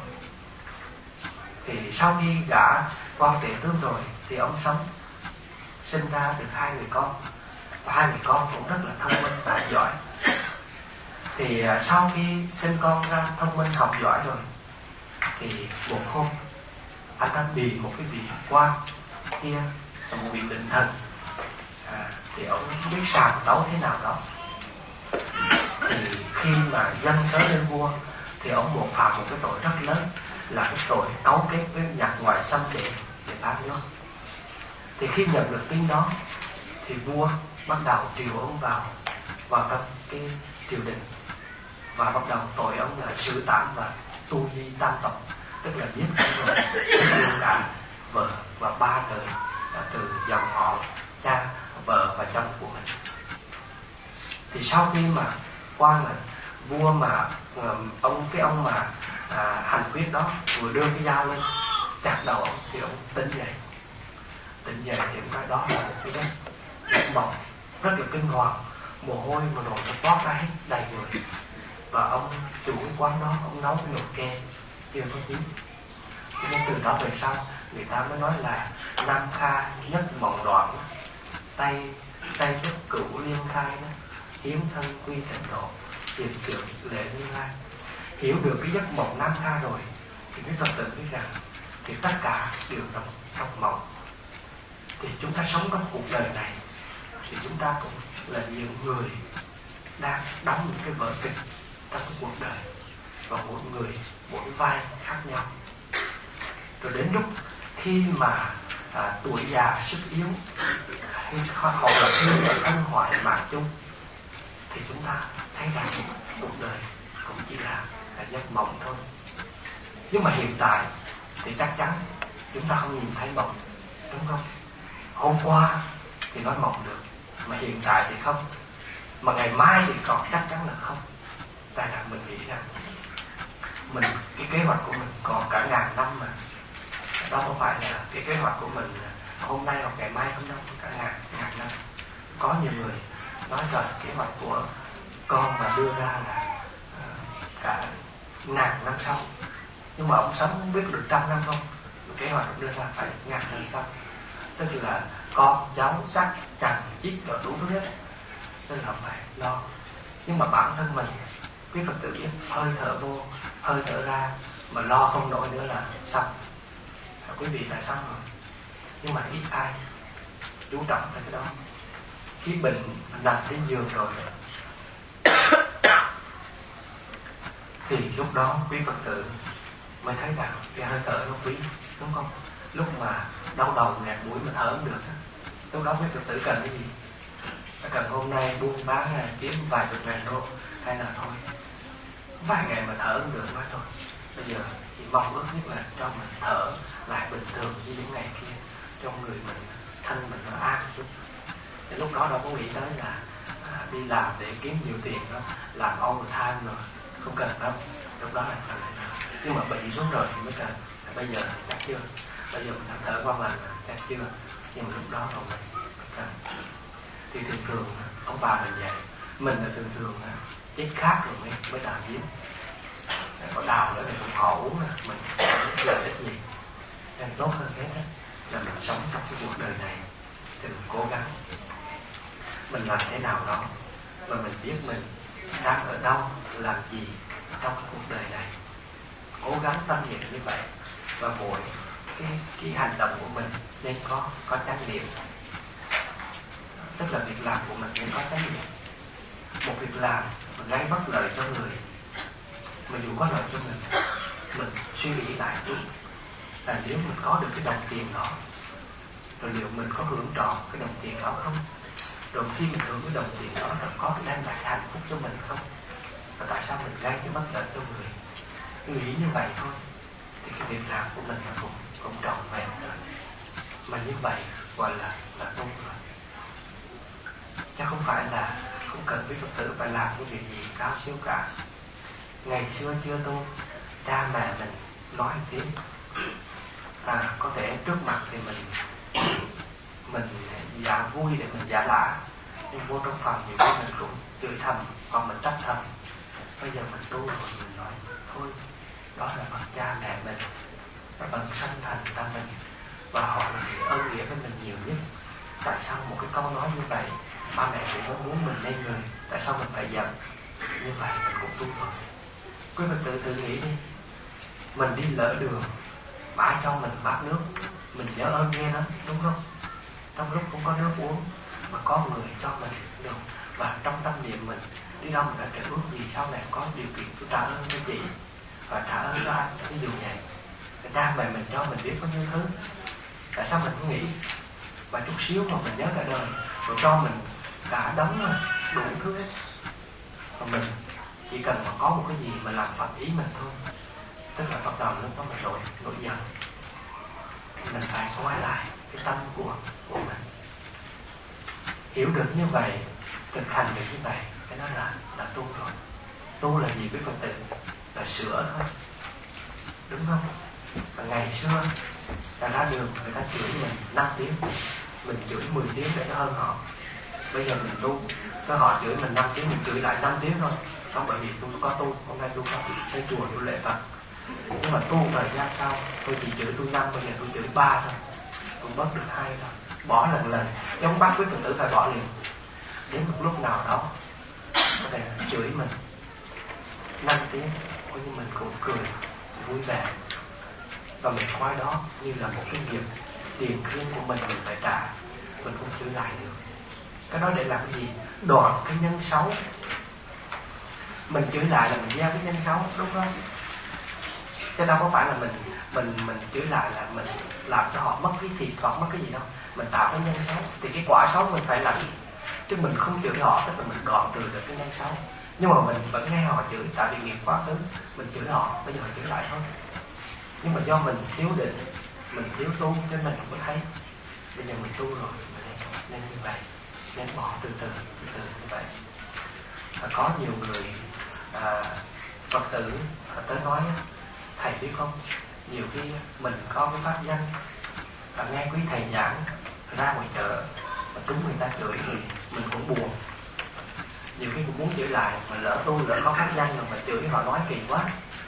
Thì sau khi gả quan tể tướng rồi thì ông sống, sinh ra được 2 người con, và 2 người con cũng rất là thông minh tài giỏi. Thì sau khi sinh con ra thông minh học giỏi rồi, thì một hôm anh đã bị một cái vị quan kia, một vị định thần, thì ông không biết sàng đấu thế nào đó. Thì khi mà dâng sớ lên vua thì ông buộc phạm một cái tội rất lớn, là cái tội cấu kết với giặc ngoại xâm để phá nước. Thì khi nhận được tin đó thì vua bắt đầu triệu ông vào trong cái triều đình, và bắt đầu tội ông là xử tản và tu di tam tộc, tức là giết cả vợ và 3 đời từ dòng họ cha, vợ và chồng của mình. Thì sau khi mà quan là vua mà ông hành quyết đó vừa đưa cái dao lên chặt đầu ông, thì ông tỉnh dậy thì ông nói đó là một cái giấc mộng rất là kinh hoàng, mồ hôi mà đổ nó toát ra hết đầy người. Và ông chủ quán đó, ông nấu cái nồi kem chưa có chín. Nên từ đó về sau người ta mới nói là Nam Kha nhất mộng đoạn, tay nhất cửu liên khai đó, hiến thân quy trần độ, hiện tượng lệ như lai. Hiểu được cái giấc mộng Nam Kha rồi thì cái Phật tử biết rằng thì tất cả đều trong mộng. Thì chúng ta sống trong cuộc đời này thì chúng ta cũng là những người đang đóng những cái vở kịch trong cái cuộc đời, và mỗi người mỗi vai khác nhau. Rồi đến lúc khi mà tuổi già sức yếu, họ là khi thân hoại mạng chung, thì chúng ta thấy rằng cuộc đời cũng chỉ là giấc mộng thôi. Nhưng mà hiện tại thì chắc chắn chúng ta không nhìn thấy mộng, đúng không? Hôm qua thì nói mộng được, mà hiện tại thì không, mà ngày mai thì còn chắc chắn là không. Tại là mình nghĩ rằng cái kế hoạch của mình còn cả ngàn năm mà. Đó không phải là cái kế hoạch của mình hôm nay hoặc ngày mai không đâu, cả ngàn năm. Có nhiều người nói rằng kế hoạch của con mà đưa ra là cả ngàn năm sau, nhưng mà ông sống không biết được 100 năm không. Kế hoạch đưa ra phải ngàn năm sau, tức là con cháu chắc chắn chích rồi đủ thứ hết, tức là phải lo. Nhưng mà bản thân mình, quý Phật tử biết, hơi thở vô hơi thở ra mà lo không nổi nữa là xong. Quý vị là xong rồi, nhưng mà ít ai chú trọng tới cái đó. Khi bệnh nằm trên giường rồi thì lúc đó quý Phật tử mới thấy rằng cái hơi thở nó quý, đúng không? Lúc mà đau đầu nghẹt mũi mà thở không được, lúc đó quý Phật tử cần cái gì? Nó cần hôm nay buôn bán kiếm vài chục ngàn đô, hay là thôi vài ngày mà thở không được nói thôi, bây giờ thì mong ước nhất là cho mình thở lại bình thường như những ngày kia, cho người mình, thân mình nó an chút. Thì lúc đó đâu có nghĩ tới là đi làm để kiếm nhiều tiền đó, làm overtime rồi, không cần đâu. Lúc đó là cần, nhưng mà bệnh xuống rồi thì mới cần. Bây giờ chắc chưa, bây giờ mình thở qua mình chắc chưa, nhưng mà lúc đó rồi mình cần. Thì thường thường ông bà mình vậy, mình là thường chết khác rồi mới đào giếng, có đào nữa thì cũng họ uống nè, mình lợi ích gì. Nên tốt hơn hết là mình sống trong cái cuộc đời này thì mình cố gắng mình làm thế nào đó mà mình biết mình đang ở đâu, làm gì trong cái cuộc đời này, cố gắng tâm niệm như vậy. Và mỗi cái hành động của mình nên có chánh niệm, tức là việc làm của mình nên có chánh niệm. Một việc làm mà gây bất lợi cho người, mà dù có lợi cho mình suy nghĩ lại chút là nếu mình có được cái đồng tiền đó, rồi liệu mình có hưởng trọn cái đồng tiền đó không? Rồi khi mình hưởng cái đồng tiền đó, rồi có cái đem lại hạnh phúc cho mình không? và tại sao mình gây cái bất lợi cho người. Nghĩ như vậy thôi thì cái việc làm của mình là cũng trọn vẹn rồi. Mà như vậy gọi là tu rồi. Chắc không phải là không cần quý Phật tử phải làm cái việc gì cao siêu cả. Ngày xưa chưa tu, cha mẹ mình nói tiếng, có thể trước mặt thì mình giả vui để mình giả lạ, nhưng vô trong phòng nhiều khi mình cũng chửi thầm hoặc mình trách thầm. Bây giờ mình tu rồi mình nói thôi, đó là bậc cha mẹ mình, là bậc sanh thành ta mình, và họ là người ơn nghĩa với mình nhiều nhất. Tại sao một cái câu nói như vậy ba mẹ cũng có muốn mình nên người, tại sao mình phải giận? Như vậy mình cũng tu rồi. Quý Phật tử thử nghĩ đi, mình đi lỡ đường, bả cho mình bát nước, mình nhớ ơn nghe đó, đúng không? Trong lúc không có nước uống mà có người cho mình được, và trong tâm niệm mình đi đâu mình đã trở ước gì sau này có điều kiện tôi trả ơn cho chị và trả ơn cho anh. Ví dụ vậy, cha mẹ mình cho mình biết có nhiêu thứ, tại sao mình không nghĩ và chút xíu mà mình nhớ cả đời, rồi cho mình cả đống đủ thứ hết. Và mình chỉ cần mà có một cái gì mà làm phật ý mình thôi, tức là bắt đầu lúc đó mình nổi giận. Mình phải quay lại cái tâm của mình, hiểu được như vậy, thực hành được như vậy, cái đó là tu rồi. Tu là gì quý Phật tử? Là sửa thôi, đúng không? Và ngày xưa ta ra đường người ta chửi mình 5 tiếng, mình chửi 10 tiếng để cho hơn họ. Bây giờ mình tu, cái họ chửi mình 5 tiếng, mình chửi lại 5 tiếng thôi. Không, bởi vì tôi có tu, hôm nay tôi có thấy chùa tôi lễ Phật. Nhưng mà tu thời gian sau, tôi chỉ chửi tôi 5, bây giờ tôi chửi 3 thôi, tôi bớt được 2 rồi, bỏ lần. Chứ không bắt quý Phật tử phải bỏ liền. Đến một lúc nào đó có thể chửi mình 5 tiếng, coi như mình cũng cười vui vẻ, và mình coi đó như là một cái nghiệp tiền riêng của mình phải trả, mình không chửi lại được. Cái đó để làm cái gì? Đoạn cái nhân xấu. Mình chửi lại là mình gieo cái nhân xấu, đúng không? Chứ đâu có phải là mình chửi lại là mình làm cho họ mất cái thịt hoặc mất cái gì đâu. Mình tạo cái nhân xấu thì cái quả xấu mình phải làm. Chứ mình không chửi họ tức là mình đoạn trừ được cái nhân xấu. Nhưng mà mình vẫn nghe họ chửi, tại vì nghiệp quá khứ mình chửi họ, bây giờ họ chửi lại thôi. Nhưng mà do mình thiếu định, mình thiếu tu cho nên mình không có thấy. Bây giờ mình tu rồi, mình nên như vậy, nên bỏ từ từ như vậy. Và có nhiều người Phật tử tới nói, thầy biết không, nhiều khi mình có cái pháp danh và nghe quý thầy giảng ra ngoài chợ mà trúng người ta chửi thì mình cũng buồn. Nhiều khi cũng muốn chửi lại, mà lỡ tu lỡ có pháp danh rồi mà chửi họ nói kỳ quá.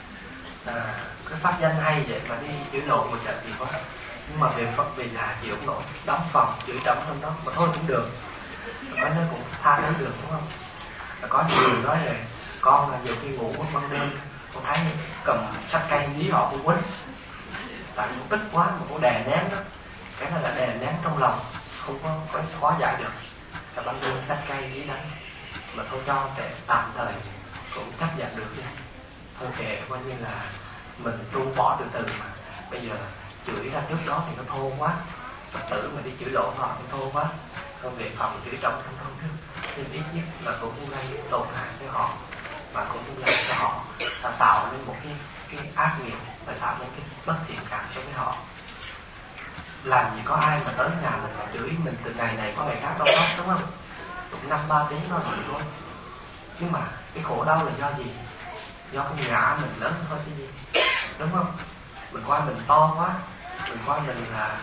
Cái pháp danh hay vậy mà đi chửi lộn một trận thì quá. Nhưng mà về Phật về nhà chịu không nổi, đóng phòng chửi trống trong đó, mà thôi cũng được, có nơi cũng tha thứ được, đúng không? Có nhiều người nói là con là nhiều khi ngủ ban đêm con thấy cầm sách cây dí họ cũng quýnh, tại vì tức quá mà cũng đè nén đó. Cái này là đè nén trong lòng, không có hóa giải được. Là ban đêm sách cây dí đánh, mà thôi cho để tạm thời cũng chấp nhận được đi. Thôi kệ, coi như là mình tu bỏ từ từ mà. Bây giờ chửi ra trước đó thì nó thô quá, Phật tử mà đi chửi lộn họ thì thô quá. Không về phòng chửi trong trước, nhưng ít nhất là cũng không gây tổn hại cho họ, và cũng không làm cho họ tạo nên một cái ác nghiệp, và tạo nên cái bất thiện cảm cho với họ. Làm gì có ai mà tới nhà mình mà chửi mình từ ngày này qua ngày khác đâu hết, đúng không? Cũng 5-3 tiếng rồi thôi. Nhưng mà cái khổ đau là do gì? Do cái ngã mình lớn thôi chứ gì, đúng không? Mình coi mình to quá, mình coi mình là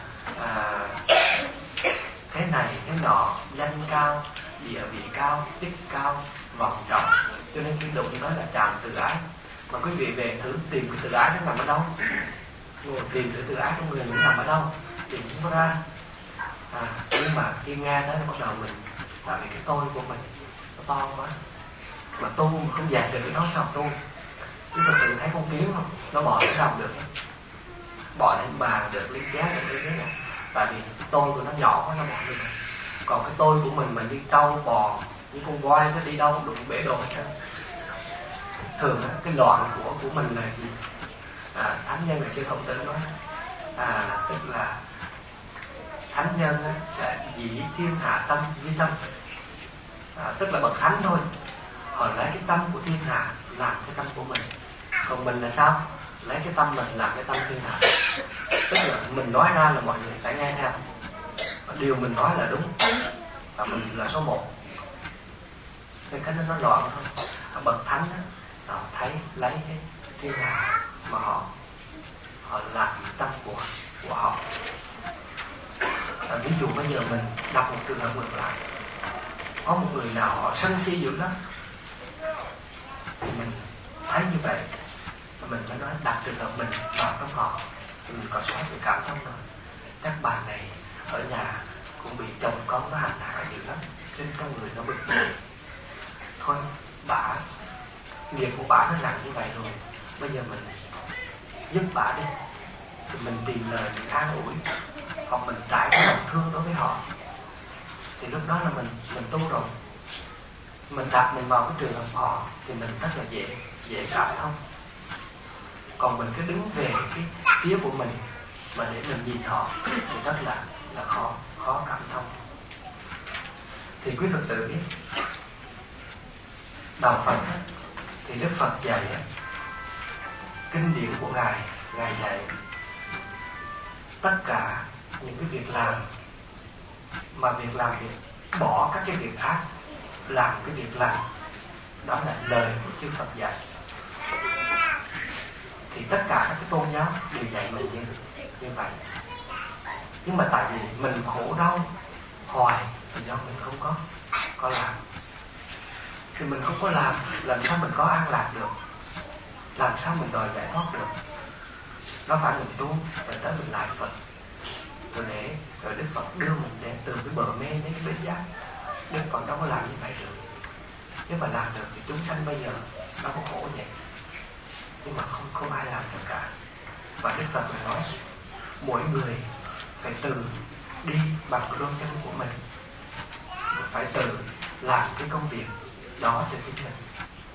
thế này thế nọ, danh cao, địa vị cao, chức cao, vọng trọng, cho nên khi đụng nói là tràn tự ái. Mà quý vị về thử tìm cái tự ái nó nằm ở đâu, tìm thử tự ái trong người mình nằm ở đâu, tìm không có ra. Nhưng mà khi nghe đó bắt đầu mình, tại vì cái tôi của mình nó to quá, mà tu mà không dẹp được cái đó sao tu? Chứ Phật tử thấy con kiến không, nó bò lên đồng được, bò lên bàn được, lên giá được, lên thế này. Tại vì cái tôi của nó nhỏ quá, nó bỏ được. Còn cái tôi của mình mà đi trâu bò như con voi, nó đi đâu đụng bể đồ hết trơn. Thường cái loạn của mình là gì? Thánh nhân là sư Khổng Tử nói, tức là thánh nhân là dĩ thiên hạ tâm với tâm, tức là bậc thánh thôi, họ lấy cái tâm của thiên hạ làm cái tâm của mình. Còn mình là sao? Lấy cái tâm mình làm cái tâm thiên hạ. Tức là mình nói ra là mọi người phải nghe theo, điều mình nói là đúng, và mình là số một. Cái nó loạn thôi. Bậc thánh đó, họ thấy lấy cái thiên hạ mà họ làm tâm của họ. Ví dụ bây giờ mình đặt một trường hợp ngược lại, có một người nào họ sân si dữ lắm, thì mình thấy như vậy, mình mới nói đặt trường hợp mình vào trong họ, thì mình có xóa sự cảm thông rồi. Chắc bà này ở nhà cũng bị chồng con nó hành hạ dữ lắm, cho nên con người nó bực bội. Thôi bà, nghiệp của bà nó nặng như vậy rồi, bây giờ mình giúp bà đi, thì mình tìm lời mình an ủi, hoặc mình trải cái lòng thương đối với họ, thì lúc đó là mình tu rồi. Mình đặt mình vào cái trường hợp họ thì mình rất là dễ cảm thông. Còn mình cứ đứng về cái phía của mình mà để mình nhìn họ thì rất là khó cảm thông. Thì quý Phật tử biết, đạo Phật thì Đức Phật dạy, kinh điển của Ngài dạy tất cả những cái việc làm, mà việc làm thì bỏ các cái việc ác, làm cái việc làm, đó là lời của chư Phật dạy. Thì tất cả các cái tôn giáo đều dạy mình như vậy. Nhưng mà tại vì mình khổ đau hoài thì do mình không có làm. Thì mình không có làm sao mình có an lạc được, làm sao mình đòi giải thoát được. Nó phải mình tu rồi tới mình lại Phật, rồi Đức Phật đưa mình đến từ cái bờ mê đến cái bến giác. Đức Phật đâu có làm như vậy được. Nếu mà làm được thì chúng sanh bây giờ đâu có khổ vậy. Nhưng mà không ai làm được cả. Và Đức Phật nói mỗi người phải tự đi bằng đôi chân của mình, phải tự làm cái công việc đó cho chính mình.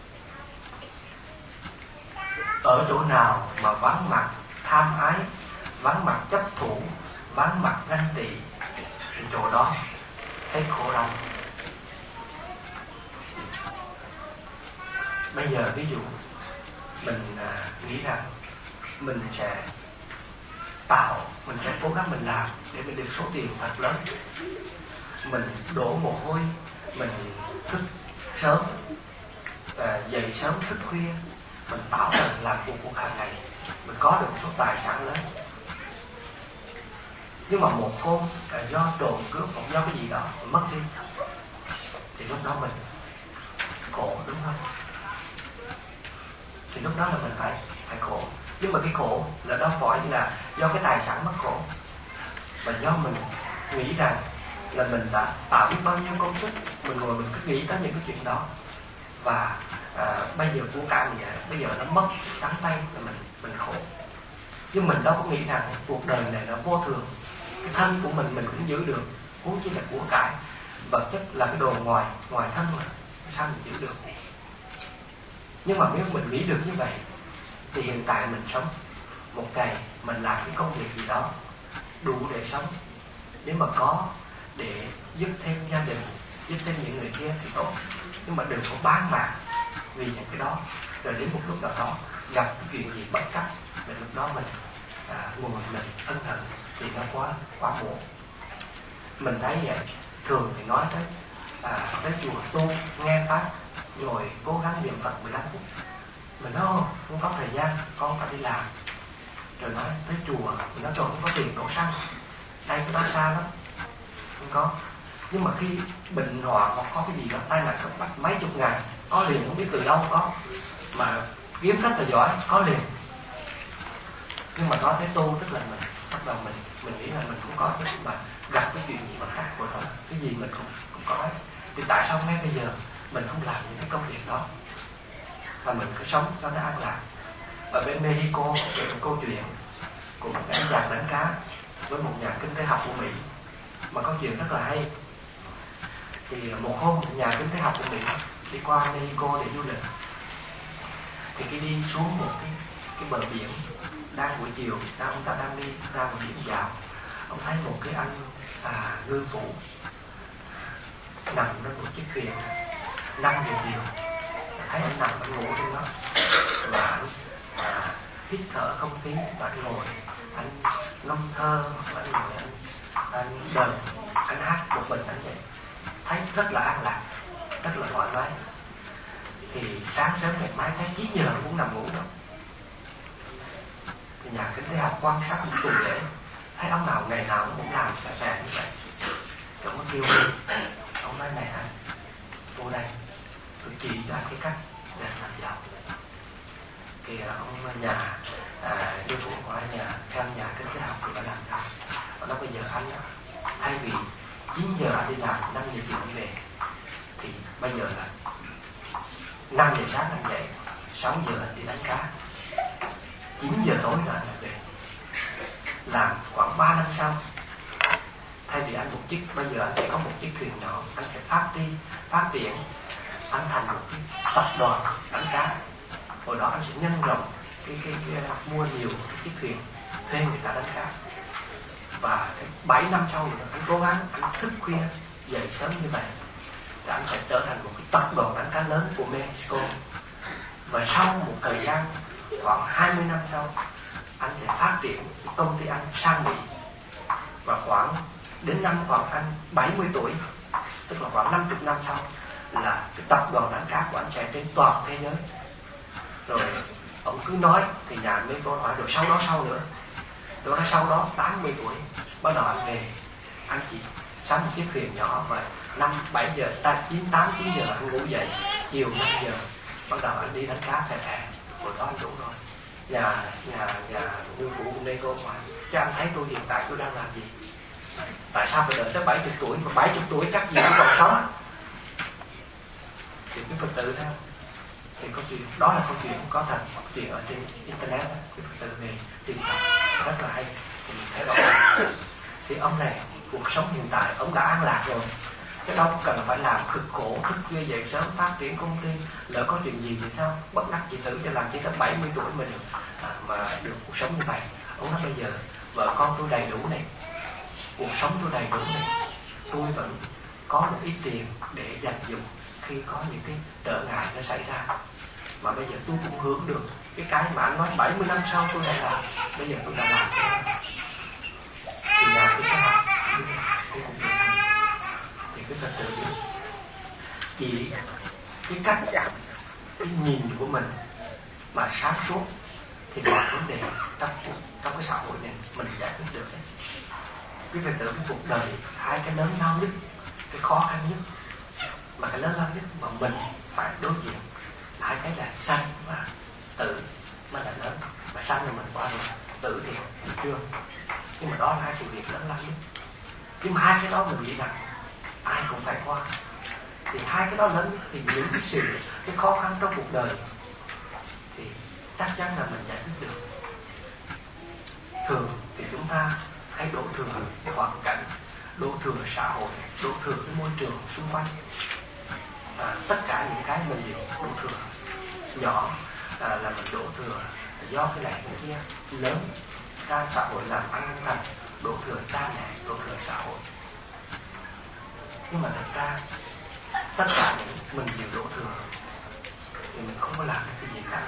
Ở chỗ nào mà vắng mặt tham ái, vắng mặt chấp thủ, vắng mặt ganh tị, thì chỗ đó hết khổ đau. Bây giờ ví dụ mình nghĩ rằng mình sẽ cố gắng mình làm để mình được số tiền thật lớn, mình đổ mồ hôi, mình thức sớm, dậy sớm thức khuya, mình tạo ra làm cuộc hàng ngày, mình có được một số tài sản lớn. Nhưng mà một hôm do trộm cướp hoặc do cái gì đó mình mất đi, thì lúc đó mình khổ, đúng không? Thì lúc đó là mình phải khổ. Nhưng mà cái khổ là đâu phải là do cái tài sản mất khổ, mà do mình nghĩ rằng là mình đã tạo biết bao nhiêu công sức, mình ngồi mình cứ nghĩ tới những cái chuyện đó, và bây giờ của cải mình bây giờ nó mất trắng tay là mình khổ. Nhưng mình đâu có nghĩ rằng cuộc đời này nó vô thường, cái thân của mình cũng giữ được, huống chi là của cải. Vật chất là cái đồ ngoài thân mà sao mình giữ được. Nhưng mà nếu mình nghĩ được như vậy thì hiện tại mình sống một ngày, mình làm cái công việc gì đó đủ để sống, nếu mà có để giúp thêm gia đình, giúp thêm những người kia thì tốt. Nhưng mà đừng có bán mạng vì những cái đó, rồi đến một lúc nào đó gặp cái chuyện gì bất trắc, rồi lúc đó mình ngồi mình ân hận thì nó quá muộn. Mình thấy vậy, thường thì nói tới chùa tu nghe pháp rồi cố gắng niệm Phật 15 phút. Mình nói không có thời gian, con phải đi làm. Rồi nói tới chùa, mình nói trời không có tiền đổ xăng, đây cái đó xa lắm, không có. Nhưng mà khi bệnh họa hoặc có cái gì đó tai nạn cấp bách mấy chục ngàn có liền, không biết từ đâu có, mà kiếm rất là giỏi có liền. Nhưng mà nói tới tu tức là mình bắt đầu mình nghĩ là mình cũng có, mà gặp cái chuyện gì mà khác của nó, cái gì mình cũng có hết. Thì tại sao ngay bây giờ mình không làm những cái công việc đó mà mình cứ sống cho nó an lạc? Ở bên Mexico có một câu chuyện của một anh chàng đánh cá với một nhà kinh tế học của Mỹ, mà câu chuyện rất là hay. Thì một hôm nhà kinh tế học của Mỹ đi qua Mexico để du lịch, thì khi đi xuống một cái bờ biển, đang buổi chiều, ông ta đang đi ra một biển dạo, ông thấy một cái anh ngư phủ nằm trên một chiếc thuyền 5 giờ chiều, thấy anh nằm anh ngủ trên đó, và anh hít thở không khí, và anh ngồi anh ngâm thơ, và anh ngồi anh đờn, anh hát một mình anh vậy, thấy rất là an lạc, rất là thoải mái. Thì sáng sớm ngày mai thấy 9 giờ cũng nằm ngủ đâu. Thì nhà kinh tế học quan sát một tuần lễ, thấy ông nào ngày nào cũng làm ràng như vậy. Rồi mới kêu đi, ông nói này hả, vô đây tôi chỉ cho anh cái cách để làm giàu. Thì ông nhà sư phụ của anh nhà theo nhà kinh tế học thì phải làm sao. Và nói bây giờ anh thay vì 9 giờ anh đi làm, 5 giờ chiều anh về, thì bây giờ là 5 giờ sáng anh dậy, 6 giờ anh đi đánh cá, 9 giờ tối rồi anh về. Làm khoảng 3 năm sau, thay vì anh một chiếc, bây giờ anh chỉ có một chiếc thuyền nhỏ, anh sẽ phát triển anh thành một cái tập đoàn đánh cá. Hồi đó anh sẽ nhân rộng cái mua nhiều cái chiếc thuyền, thuê người ta đánh cá. Và 7 năm sau nữa, anh cố gắng, anh thức khuya dậy sớm như vậy, thì anh sẽ trở thành một cái tập đoàn đánh cá lớn của Mexico. Và sau một thời gian khoảng 20 năm sau, anh sẽ phát triển công ty anh sang Mỹ. Và đến năm khoảng anh 70 tuổi, tức là khoảng 50 năm sau, là cái tập đoàn đánh cá của anh sẽ trên toàn thế giới. Rồi ông cứ nói thì nhà mấy câu hỏi, rồi sau nữa, tôi nói sau đó 80 tuổi bắt đầu anh về, anh chỉ sắm một chiếc thuyền nhỏ, và 5-7 giờ, 9 giờ anh ngủ dậy, chiều 5 giờ bắt đầu anh đi đánh cá phè. Hồi đó anh đủ rồi. Nhà nguyên phụ của đây cô hỏi, chứ anh thấy tôi hiện tại tôi đang làm gì? Tại sao phải đợi tới 70 tuổi, mà 70 tuổi chắc gì cũng còn sống? Thì cái Phật tử thôi. Thì câu chuyện đó là câu chuyện có thật, chuyện ở trên internet đó. Cái Phật tử về tìm đọc rất là hay, thì mình thấy rõ. Thì ông này cuộc sống hiện tại ông đã an lạc rồi, chứ đâu cần phải làm cực khổ, thức khuya dậy sớm phát triển công ty. Lỡ có chuyện gì thì sao? Bất đắc chỉ thử cho làm chỉ tới 70 tuổi mình mà được cuộc sống như vậy. Ông nói bây giờ vợ con tôi đầy đủ này, cuộc sống tôi đầy đủ này, tôi vẫn có một ít tiền để dành dụng khi có những cái trở ngại nó xảy ra. Mà bây giờ tôi cũng hưởng được cái mà anh nói 70 năm sau tôi đã làm, bây giờ tôi đã làm. Thì nhà tôi sẽ học tôi cũng được. Thì cái Phật tử chỉ cái cách cái nhìn của mình mà sáng suốt thì mọi vấn đề trong cái xã hội này mình giải quyết được đấy. Cái Phật tử cái cuộc đời hai cái lớn lao nhất, cái khó khăn nhất, mà cái lớn lao nhất mà mình phải đối diện, hai cái là sanh và tử mới là lớn. Mà sanh là mình qua rồi, tử thì chưa. Nhưng mà đó là hai sự việc lớn lao nhất. Nhưng mà hai cái đó mình nghĩ rằng ai cũng phải qua. Thì hai cái đó lớn thì những cái khó khăn trong cuộc đời thì chắc chắn là mình giải quyết được. Thường thì chúng ta hay đổ thừa cái hoàn cảnh, đổ thừa xã hội, đổ thừa cái môi trường xung quanh. Tất cả những cái mình đều đổ thừa. Nhỏ là mình đổ thừa do cái này cái kia, lớn ra xã hội làm ăn không thành, đổ thừa cha mẹ, đổ thừa xã hội. Nhưng mà thật ra tất cả những mình đều đổ thừa thì mình không có làm được cái gì cả.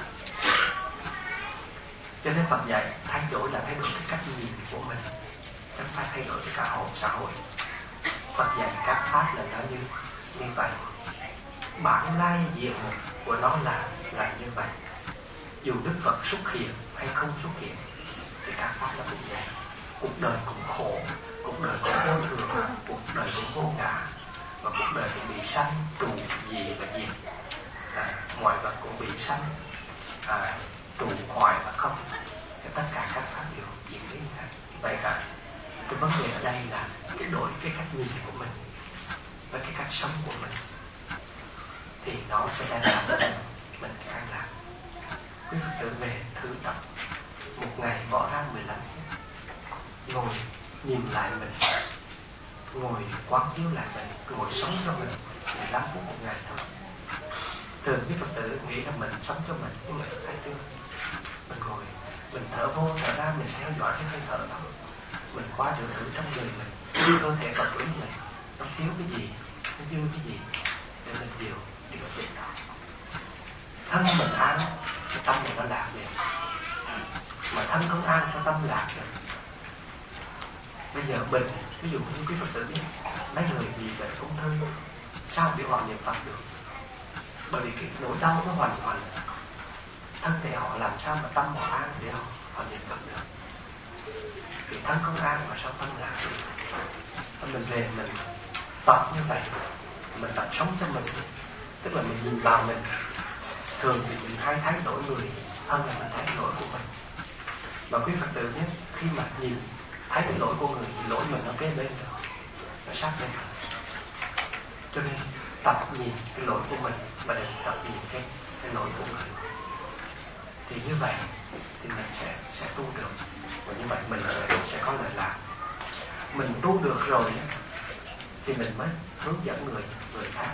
Cho nên Phật dạy thay đổi là thay đổi cái cách nhìn của mình, chẳng phải thay đổi cái cả xã hội. Phật dạy các pháp là nó như vậy. Bản lai diện mục của nó là như vậy. Dù Đức Phật xuất hiện hay không xuất hiện thì các pháp là cũng vậy. Cuộc đời cũng khổ, cuộc đời cũng vô thường, cuộc đời cũng vô ngã, và cuộc đời cũng bị sanh, trụ, dị và diệt. Mọi vật cũng bị sanh, trụ, hoại và không. Thì tất cả các pháp đều diễn biến như vậy cả. Cái vấn đề ở đây là cái đổi cái cách nhìn của mình với cái cách sống của mình, thì nó sẽ đem lại cho mình cái an lạc. Quý Phật tử về thử tập một ngày bỏ ra 15 phút, ngồi nhìn lại mình, ngồi quán chiếu lại mình, ngồi sống cho mình 15 phút một ngày thôi. Thường cái Phật tử nghĩ là mình sống cho mình, nhưng mà thấy chưa? Mình ngồi, mình thở vô thở ra, mình theo dõi cái hơi thở đó, mình quá thử trong người mình, cơ thể vật lý mình nó thiếu cái gì, nó dư cái gì, để mình điều chỉnh đó. thân mình an thì tâm mình nó lạc liền, mà thân không an cho tâm lạc rồi. Bây giờ bệnh, ví dụ như quý Phật tử biết mấy người bị bệnh ung thư sao bị họ niệm Phật được? Bởi vì cái nỗi đau nó hoàn toàn thân thể họ, làm sao mà tâm họ an để họ niệm Phật được? Vì thân không an mà sao tâm lạc được? Mình về mình tập như vậy, mình tập sống cho mình, tức là mình nhìn vào mình. Thường thì mình hay thấy lỗi người hơn là mình thấy lỗi của mình. Mà quý Phật tử biết khi mà nhìn thấy cái lỗi của người thì lỗi mình nó kế bên rồi, nó sát bên rồi. Cho nên tập nhìn cái lỗi của mình và đừng tập nhìn cái lỗi của người. Thì như vậy thì mình sẽ tu được. Và như vậy mình sẽ có lợi lạc. Mình tu được rồi thì mình mới hướng dẫn người khác.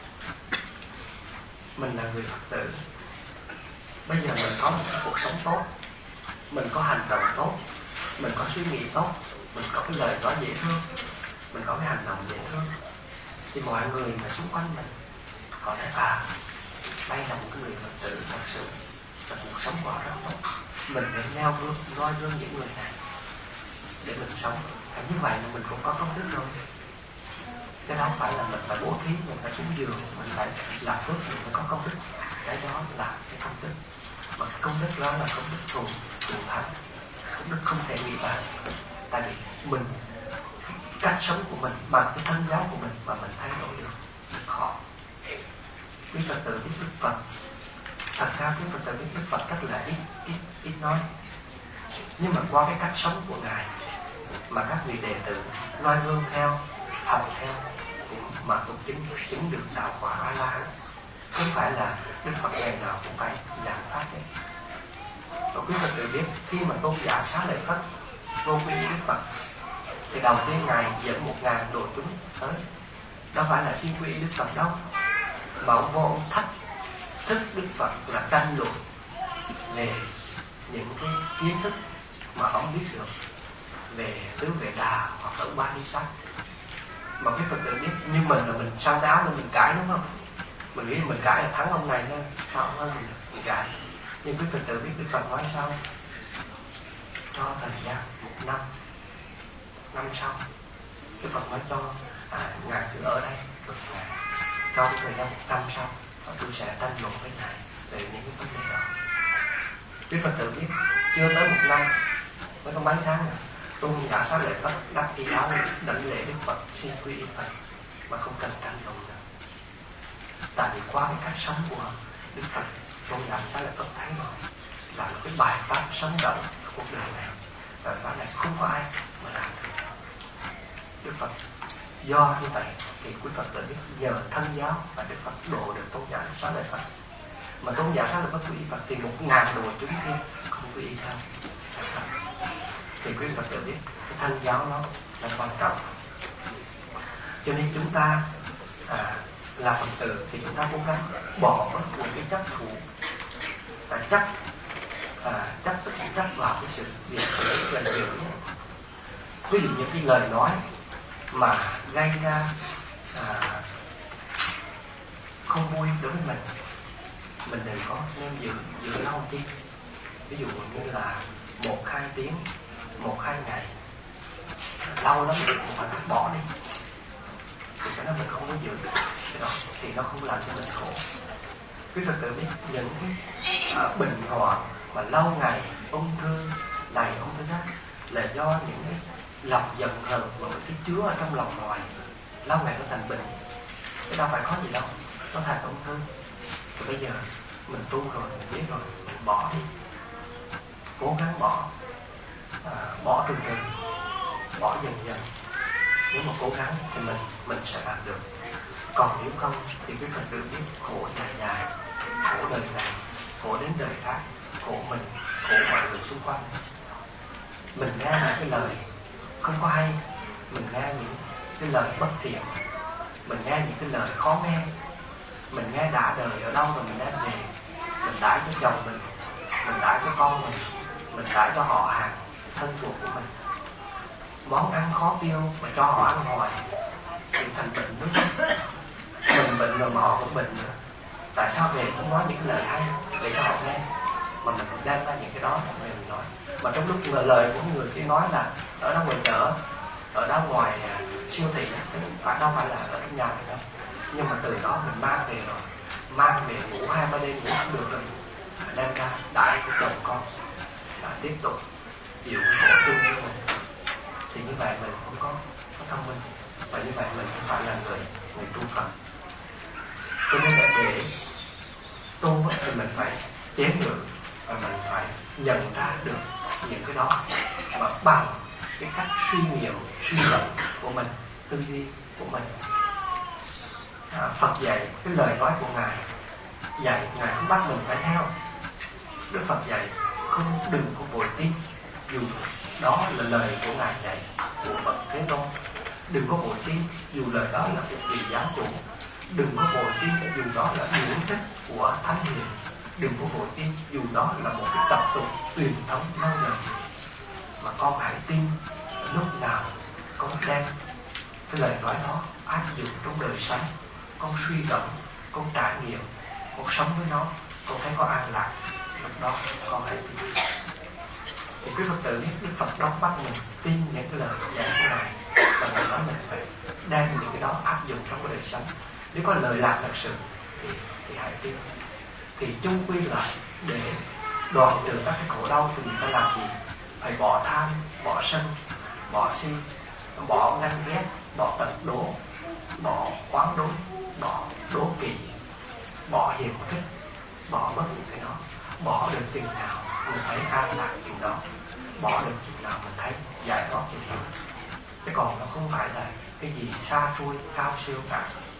Mình là người Phật tử, bây giờ mình có một cái cuộc sống tốt, mình có hành động tốt, mình có suy nghĩ tốt, mình có cái lời nói dễ thương, mình có cái hành động dễ thương, thì mọi người mà xung quanh mình họ nói đây là một cái người Phật tử thật sự là cuộc sống của họ rất tốt. Mình phải nêu gương, noi gương những người này để mình sống. Như vậy là mình cũng có công đức rồi. Chứ đâu phải là mình phải bố thí, mình phải cúng dường, mình phải làm phước mình mới có công đức. Cái đó là cái công đức. Mà cái công đức đó là công đức thù thắng, công đức không thể nghĩ bàn. Tại vì mình, cách sống của mình bằng cái thân giáo của mình mà mình thay đổi được khó. Quý Phật tử biết Đức Phật, thật ra quý Phật tử biết Đức Phật rất là ít nói, nhưng mà qua cái cách sống của Ngài mà các vị đệ tử noi gương theo, học theo mà cũng chứng được đạo quả A La. Không phải là Đức Phật ngày nào cũng phải giảng pháp đấy. Và quý Phật tử biết khi mà tôn giả Xá Lợi Phất vô quy Đức Phật thì đầu tiên Ngài dẫn 1000 đội chúng tới, đâu phải là xin quy Đức Phật đâu, mà ông vô ông thách thức Đức Phật là tranh luận về những cái kiến thức mà ông biết được về tứ Vệ Đà hoặc là Upanishad. Mà cái Phật tử biết như mình là mình sang áo nên mình cãi, đúng không? Mình nghĩ mình cãi là thắng ông này nên sao ông hơn mình cãi. Nhưng quý Phật tử biết Đức Phật nói sao? Cho thời gian 1 năm sau Đức Phật nói cho Ngài cứ ở đây một ngày, cho thời gian 1 năm sau và tôi sẽ tranh luận với Ngài về những cái vấn đề đó. Quý Phật tử biết chưa tới 1 năm, mới có mấy tháng rồi, tôn giả Xá Lợi Phất đắp y áo đảnh lễ Đức Phật xin quy y Phật mà không cần tranh luận nữa. Tại vì qua cái cách sống của Đức Phật, tôn giả Xá Lợi Phất thấy rồi là một cái bài pháp sống động của cuộc đời này. Bài pháp này không có ai mà làm được. Đức Phật do như vậy thì quý Phật tử biết nhờ thân giáo và Đức Phật độ được tôn giả Xá Lợi Phất. Mà tôn giả Xá Lợi Phất quy y Phật thì 1000 đồ chúng kia không quy y theo. Thì quý Phật tử biết cái thân giáo nó là quan trọng. Cho nên chúng ta là Phật tử thì chúng ta cố gắng bỏ bớt những cái chấp thủ, chấp vào cái sự việc gần hiểu. Ví dụ những cái lời nói mà gây ra không vui đối với mình đừng có nên giữ lâu đi. Ví dụ như là 1-2 tiếng, 1-2 ngày, lâu lắm mình phải bỏ đi. Thì cái đó mình không có giữ cái đó thì nó không làm cho mình khổ. Quý Phật tử biết những cái bệnh hoạn mà lâu ngày, ung thư này ung thư khác là do những cái lòng giận hờn và cái chứa ở trong lòng ngoài lâu ngày nó thành bệnh. Cái đâu phải có gì đâu, nó thành ung thư. Thì bây giờ mình tu rồi, mình biết rồi, mình bỏ đi, cố gắng bỏ từ từ, bỏ dần dần. Nếu mà cố gắng thì mình sẽ làm được. Còn nếu không thì quý Phật tử biết khổ dài, khổ đời này, khổ đến đời khác, khổ mình, khổ mọi người xung quanh. Mình nghe những cái lời không có hay, mình nghe những cái lời bất thiện, mình nghe những cái lời khó nghe, mình nghe đã đời ở đâu rồi mình đem về, mình đãi cho chồng mình đãi cho con mình đãi cho họ hàng thân thuộc của mình. Món ăn khó tiêu mà cho họ ăn hoài thì thành bệnh, đúng không? Mình bệnh rồi mà họ cũng bệnh nữa. Tại sao về không nói những lời hay để cho họ nghe, mà mình đem ra những cái đó để mình nói. Mà trong lúc lời của người kia nói là ở đó ngoài chợ, ở đó ngoài siêu thị, phải đâu phải là ở trong nhà mình đâu, nhưng mà từ đó mình mang về rồi, mang về ngủ 2-3 đêm ngủ không được rồi, đem ra đãi của chồng con, tiếp tục chịu khổ chung với mình. Thì như vậy mình không có thông minh, và như vậy mình không phải là người tu Phật. Cho nên là để tu thì mình phải chế ngự, và mình phải nhận ra được những cái đó, và bằng cái cách suy nghiệm, suy luận của mình, tư duy của mình. Phật dạy cái lời nói của Ngài dạy, Ngài không bắt mình phải theo. Đức Phật dạy đừng có vội tin, dù đó là lời của Ngài dạy, của Phật Thế Tôn. Đừng có vội tin dù lời đó là một vị giáo chủ. Đừng có vội tin dù đó là điển tích của Thánh Hiền. Đừng có vội tin dù đó là một cái tập tục truyền thống lâu đời. Mà con hãy tin lúc nào con đem cái lời nói đó áp dụng trong đời sống, con suy gẫm, con trải nghiệm, con sống với nó, con thấy có an lạc, lúc đó con hãy tin. Thì quý Phật tử biết Đức Phật đóng bắt mình tin những cái lời dạy của Ngài, và Ngài nói mình phải đem những cái đó áp dụng trong cái đời sống. Nếu có lời lạc thật sự thì hãy tin. Thì chung quy lại, để đoạn trừ các cái khổ đau thì mình phải làm gì? Phải bỏ tham, bỏ sân, bỏ si, bỏ ngăn ghét, bỏ tật đố, bỏ oán đối, bỏ đố kỵ, bỏ hiềm khích, bỏ bất những cái đó. Bỏ được chừng nào mình thấy an lạc chừng đó, bỏ được chừng nào mình thấy giải thoát chừng đó. Chứ còn nó không phải là cái gì xa xôi cao siêu cả.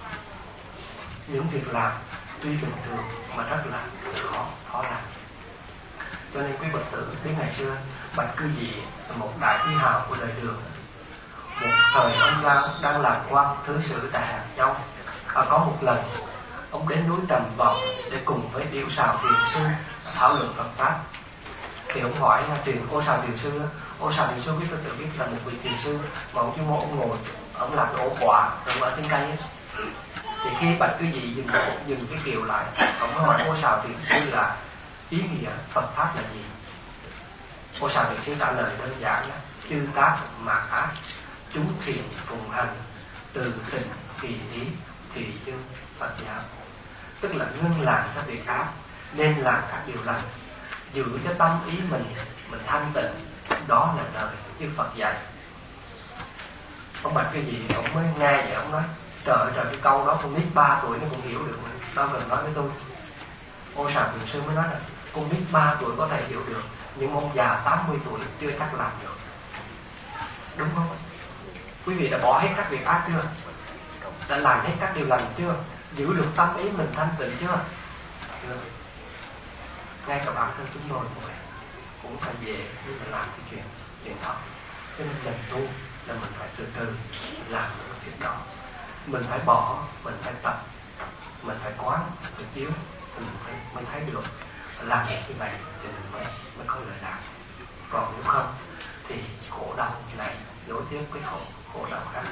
Những việc làm tuy bình thường mà rất là khó làm. Cho nên quý Phật tử đến ngày xưa, Bạch Cư Dị là một đại thi hào của đời Đường. Một thời ông đang làm quan thứ sử tại Hàng Châu. Có một lần ông đến núi Trầm Vọng để cùng với Điểu Sào Thiền Sư thảo luận Phật pháp. Thì ông hỏi Ô Sào Thiền Sư, quý Phật tử biết là một vị thiền sư mà ông chuyên môn ông ngồi, ông làm cái ổ quả rồi ở trên cây ấy. Thì khi Bạch Cư Dị dừng cái kiệu lại, ông hỏi Ô Sào Thiền Sư là ý nghĩa Phật pháp là gì? Ô Sào Thiền Sư trả lời đơn giản là chư tác mạt ác, chúng thiền phùng hành, từ tình kỳ ý thì chương Phật giáo. Tức là ngưng làm các việc ác, nên làm các điều lành, giữ cho tâm ý mình thanh tịnh. Đó là lời chư Phật dạy. Ông Bạch cái gì ông mới nghe vậy, ông nói trời cái câu đó con nít 3 tuổi nó cũng hiểu được, đâu cần nói với tôi. Ô Sào Thiền Sư mới nói là con nít 3 tuổi có thể hiểu được, nhưng ông già 80 tuổi chưa chắc làm được. Đúng không? Quý vị đã bỏ hết các việc ác chưa? Đã làm hết các điều lành chưa? Giữ được tâm ý mình thanh tịnh chưa? Chưa. Ngay cả bản thân chúng tôi cũng phải về nhưng mà làm cái chuyện đó. Cho nên mình tu là mình phải từ từ làm được cái việc đó. Mình phải bỏ, mình phải tập, mình phải quán, phải chiếu, mình mới thấy được. Làm như vậy thì mình mới có lợi lạc. Còn nếu không thì khổ đau này nối tiếp với khổ đau khác.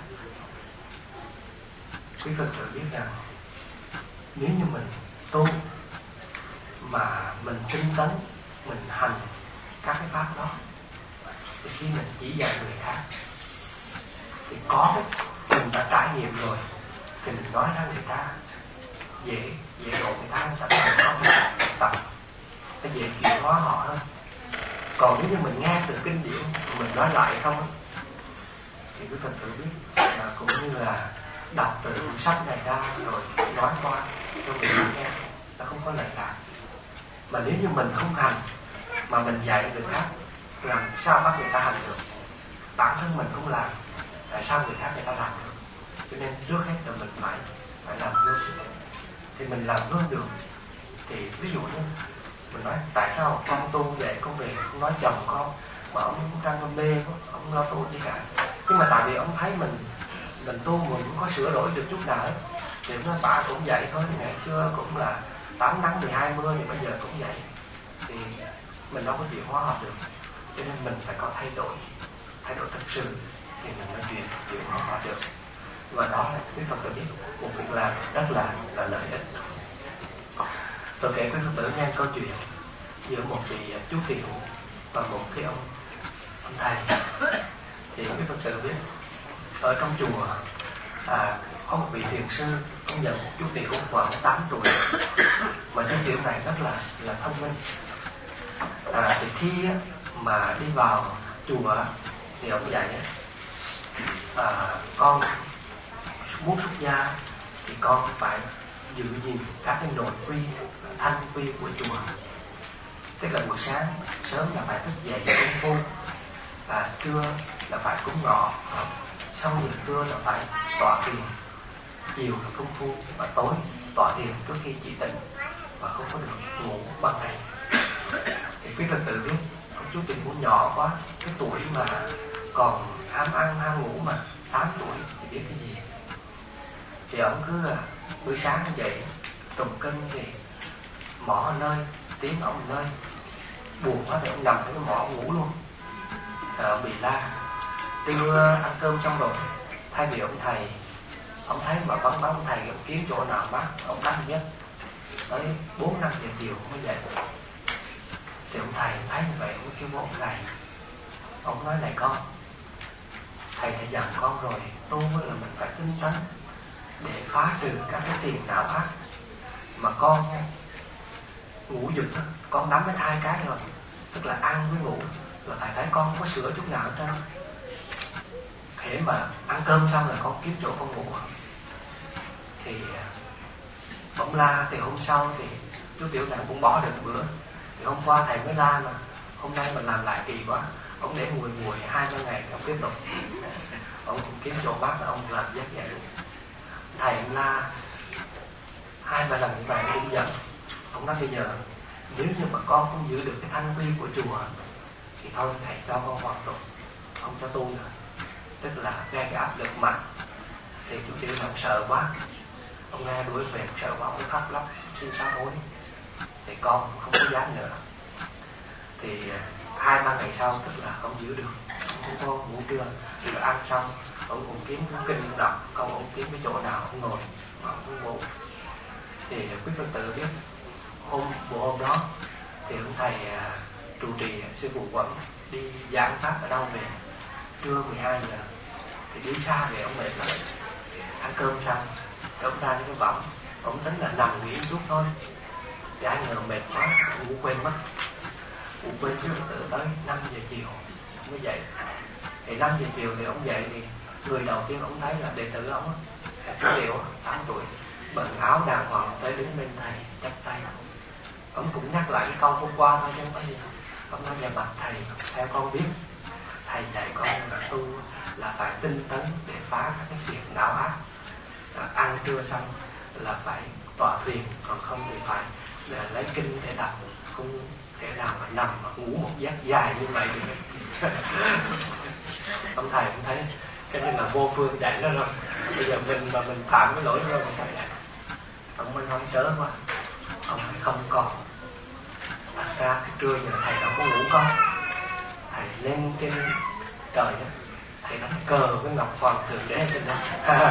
Quý Phật tử biết rằng nếu như mình tu mà mình tinh tấn, mình hành các cái pháp đó, thì khi mình chỉ dạy người khác thì có cái mình đã trải nghiệm rồi thì mình nói ra người ta dễ độ người ta có cái tập, cái dễ chuyển hóa họ hơn. Còn nếu như mình nghe từ kinh điển mình nói lại không thì quý Phật tử biết là cũng như là đọc từ cuốn sách này ra rồi nói qua cho người ta nghe, nó không có lợi lạc. Mà nếu như mình không hành mà mình dạy người khác, làm sao bắt người ta hành được? Bản thân mình không làm, tại sao người khác người ta làm được? Cho nên trước hết là mình phải làm gương. Thì mình làm gương được thì ví dụ như mình nói tại sao con tu về con về không nói chồng con mà ông đang mê, ông lo tu gì cả. Nhưng mà tại vì ông thấy mình tu mình cũng có sửa đổi được chút nào ấy. Thì nó bà cũng vậy thôi, ngày xưa cũng là 8 nắng 12 mưa thì bây giờ cũng vậy. Thì mình đâu có chuyển hóa hợp được. Cho nên mình phải có thay đổi thật sự thì mình mới chuyển hóa hợp được. Và đó là quý Phật tử biết một việc làm rất là lợi ích. Tôi kể quý Phật tử nghe câu chuyện giữa một vị chú tiểu và một cái ông thầy. Thì quý Phật tử biết ở trong chùa có một vị thiền sư, ông nhận một chú tiểu khoảng 8 tuổi, mà chú tiểu này rất là thông minh. Thì khi mà đi vào chùa thì ông dạy con muốn xuất gia thì con phải giữ gìn các cái nội quy, thanh quy của chùa. Tức là buổi sáng sớm là phải thức dậy công phu, trưa là phải cúng ngọ, sau giờ trưa là phải tọa thiền, chiều là công phu, và tối tọa thiền trước khi chỉ tỉnh, và không có được ngủ ban ngày. Thì quý Phật tử biết con chú tiểu cũng nhỏ quá, cái tuổi mà còn ham ăn ham ngủ, mà 8 tuổi thì biết cái gì. Thì ông cứ buổi sáng dậy tụng kinh thì mỏ nơi, tiếng ông nơi, buồn quá thì ông nằm trên cái mỏ ngủ luôn. Rồi ông bị la. Trưa ăn cơm xong rồi, thay vì ông thầy, ông thấy mà vắng bóng ông thầy, ông kiếm chỗ nào mát ông đánh nhất, tới 4-5 giờ chiều mới dậy. Thì ông thầy thấy như vậy, ông kêu ông thầy, ông nói này con, thầy đã dặn con rồi, tu là mình phải tinh tấn để phá trừ các cái phiền não ác. Mà con ngủ giật, con nắm đến 2 cái rồi, tức là ăn với ngủ, là thầy thấy con không có sửa chút nào hết trơn. Thế mà ăn cơm xong là con kiếm chỗ con ngủ. Thì ông la. Thì hôm sau thì chú tiểu này cũng bỏ được bữa. Thì hôm qua thầy mới la, mà hôm nay mình làm lại kỳ quá, ông để nguội 2-3 ngày ông tiếp tục. Ông cũng kiếm chỗ mát là ông làm giấc dậy. Thầy ông la 2-3 lần như vậy cũng giận. Ông nói bây giờ nếu như mà con không giữ được cái thanh quy của chùa thì thôi thầy cho con hoàn tục, không cho tu nữa. Tức là nghe cái áp lực mạnh. Thì chú tiểu ông sợ quá, ông nghe đuổi về sợ quá, ông mới khóc lóc xin sám hối. Thì con không có dám nữa. Thì 2-3 ngày sau, tức là ông giữ được, ông không có ngủ trưa. Thì ăn xong ông cũng kiếm cái kinh đọc, ông kiếm cái chỗ nào ông ngồi mà ông ngủ. Thì quý Phật tử biết buổi hôm đó thì ông thầy trụ trì sư phụ Quẩn đi giảng pháp ở đâu về, trưa 12 giờ thì đi xa về, ông mệt lắm. Ăn cơm xong ông ra cái võng, ông tính là nằm nghỉ chút thôi. Thì ai ngờ mệt quá, ngủ quên mất. Ngủ quên chứ tự tới 5 giờ chiều mới dậy. Thì 5 giờ chiều thì ông dậy, thì người đầu tiên ông thấy là đệ tử ông chú tiểu 8 tuổi, bận áo đàng hoàng tới đứng bên thầy chắp tay. Ông cũng nhắc lại cái câu hôm qua thôi chứ không có gì. Ông nói: dạ bạch thầy, theo con biết thầy dạy con là tu là phải tinh tấn để phá các cái phiền não ác. Ăn trưa xong là phải tọa thiền, còn không thì phải lấy kinh để đọc, không thể nào mà nằm mà ngủ một giấc dài như vậy được. Ông thầy cũng thấy cái này là vô phương dạy nó rồi. Bây giờ mình phạm cái lỗi rồi mình phải dạy. Ông mới nói trớ quá, ông phải không còn. Thật ra cái trưa giờ thầy đâu có ngủ con. Thầy lên trên trời đó, thầy đánh cờ với Ngọc Hoàng Thượng Đế trên đó.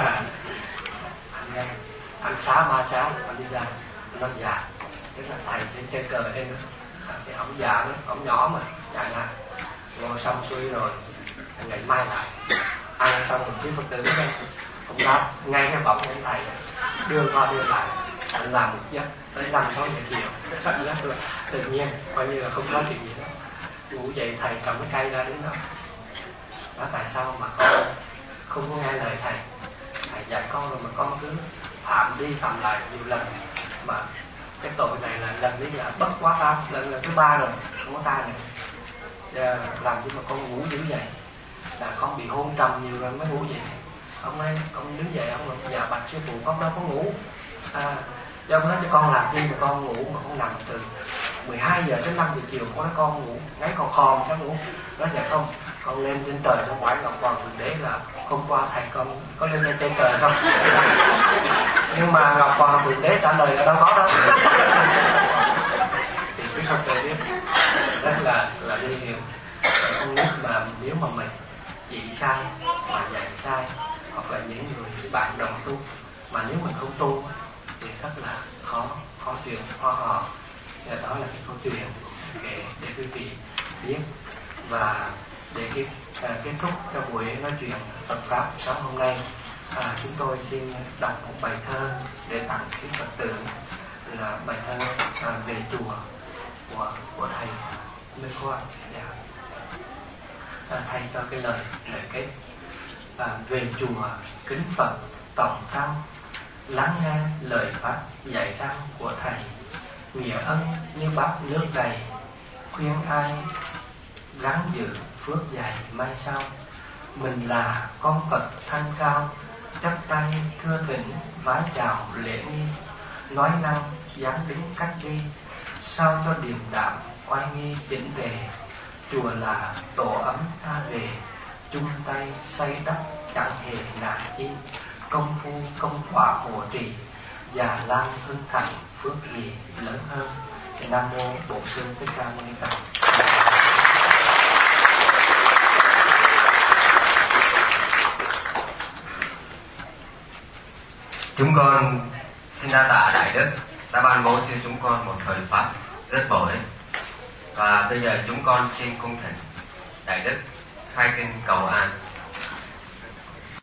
Anh xá 3 xá, anh đi ra, anh nói dạ. Tức là thầy lên chơi cờ trên đó. Thì ông già đó, ông nhỏ mà, dạ nha. Ngồi xong xuôi rồi, ngày mai lại. Ăn xong rồi quý Phật tử đó, ông đáp ngay cái võng của thầy, đưa qua đưa lại. Anh làm một giấc tới 5-6 giờ chiều. Rất là tự nhiên, coi như là không có chuyện gì đó. Ngủ dậy thầy cầm cái cây ra đứng đó. Nói tại sao mà con không có nghe lời thầy. Thầy dạy con rồi mà con cứ phạm đi phạm lại nhiều lần. Mà cái tội này là lầnนี้là bất quá tam, lần thứ 3 rồi, không có ta nữa. Làm cho mà con ngủ dữ vậy. Là con bị hôn trầm nhiều rồi mới ngủ vậy. Ông ấy, ông đứng dậy, ông nói: dạ bạch sư phụ, con đâu có ngủ. Cho ông nói cho con làm chi mà con ngủ mà con nằm từ 12 giờ đến 5 giờ chiều. Con nói con ngủ, ngáy con khom sao ngủ. Nói dạ không, con lên trên trời không phải Ngọc Hoàng Thượng Đế, là hôm qua thầy con có lên trên trời không. Nhưng mà Ngọc Hoàng Thượng Đế trả lời là đâu có đâu. Thì quý Phật tử biết rất là nguy hiểm. Con nít mà nếu mà mình chỉ sai mà dạy sai, hoặc là những người bạn đồng tu mà nếu mình không tu thì rất là khó chuyện Hoa Họ. Đó là cái câu chuyện để quý vị biết. Và để kết thúc cho buổi nói chuyện Phật pháp sáng hôm nay, chúng tôi xin đọc một bài thơ để tặng quý Phật tử, là bài thơ về chùa của thầy Lê Quang. Thầy cho cái lời kết: về chùa kính Phật tổng tăng, lắng nghe lời pháp dạy răng của thầy, nghĩa ân như bát nước đầy, khuyên ai gắng giữ phước dày mai sau. Mình là con Phật thanh cao, chắp tay thưa thỉnh vái chào lễ nghi, nói năng dáng đứng cách đi, sao cho điềm đạm oai nghi chỉnh tề. Chùa là tổ ấm ta về, chung tay xây đắp chẳng hề nản chi, công phu công quả hộ trì, già lam hưng thạnh phước gì lớn hơn. Nam mô Bổn Sư Thích Ca Mâu Ni Phật. Chúng con xin đa tạ Đại Đức đã ban bố cho chúng con một thời pháp rất bổ ích. Và bây giờ chúng con xin cung thỉnh Đại Đức khai kinh cầu an.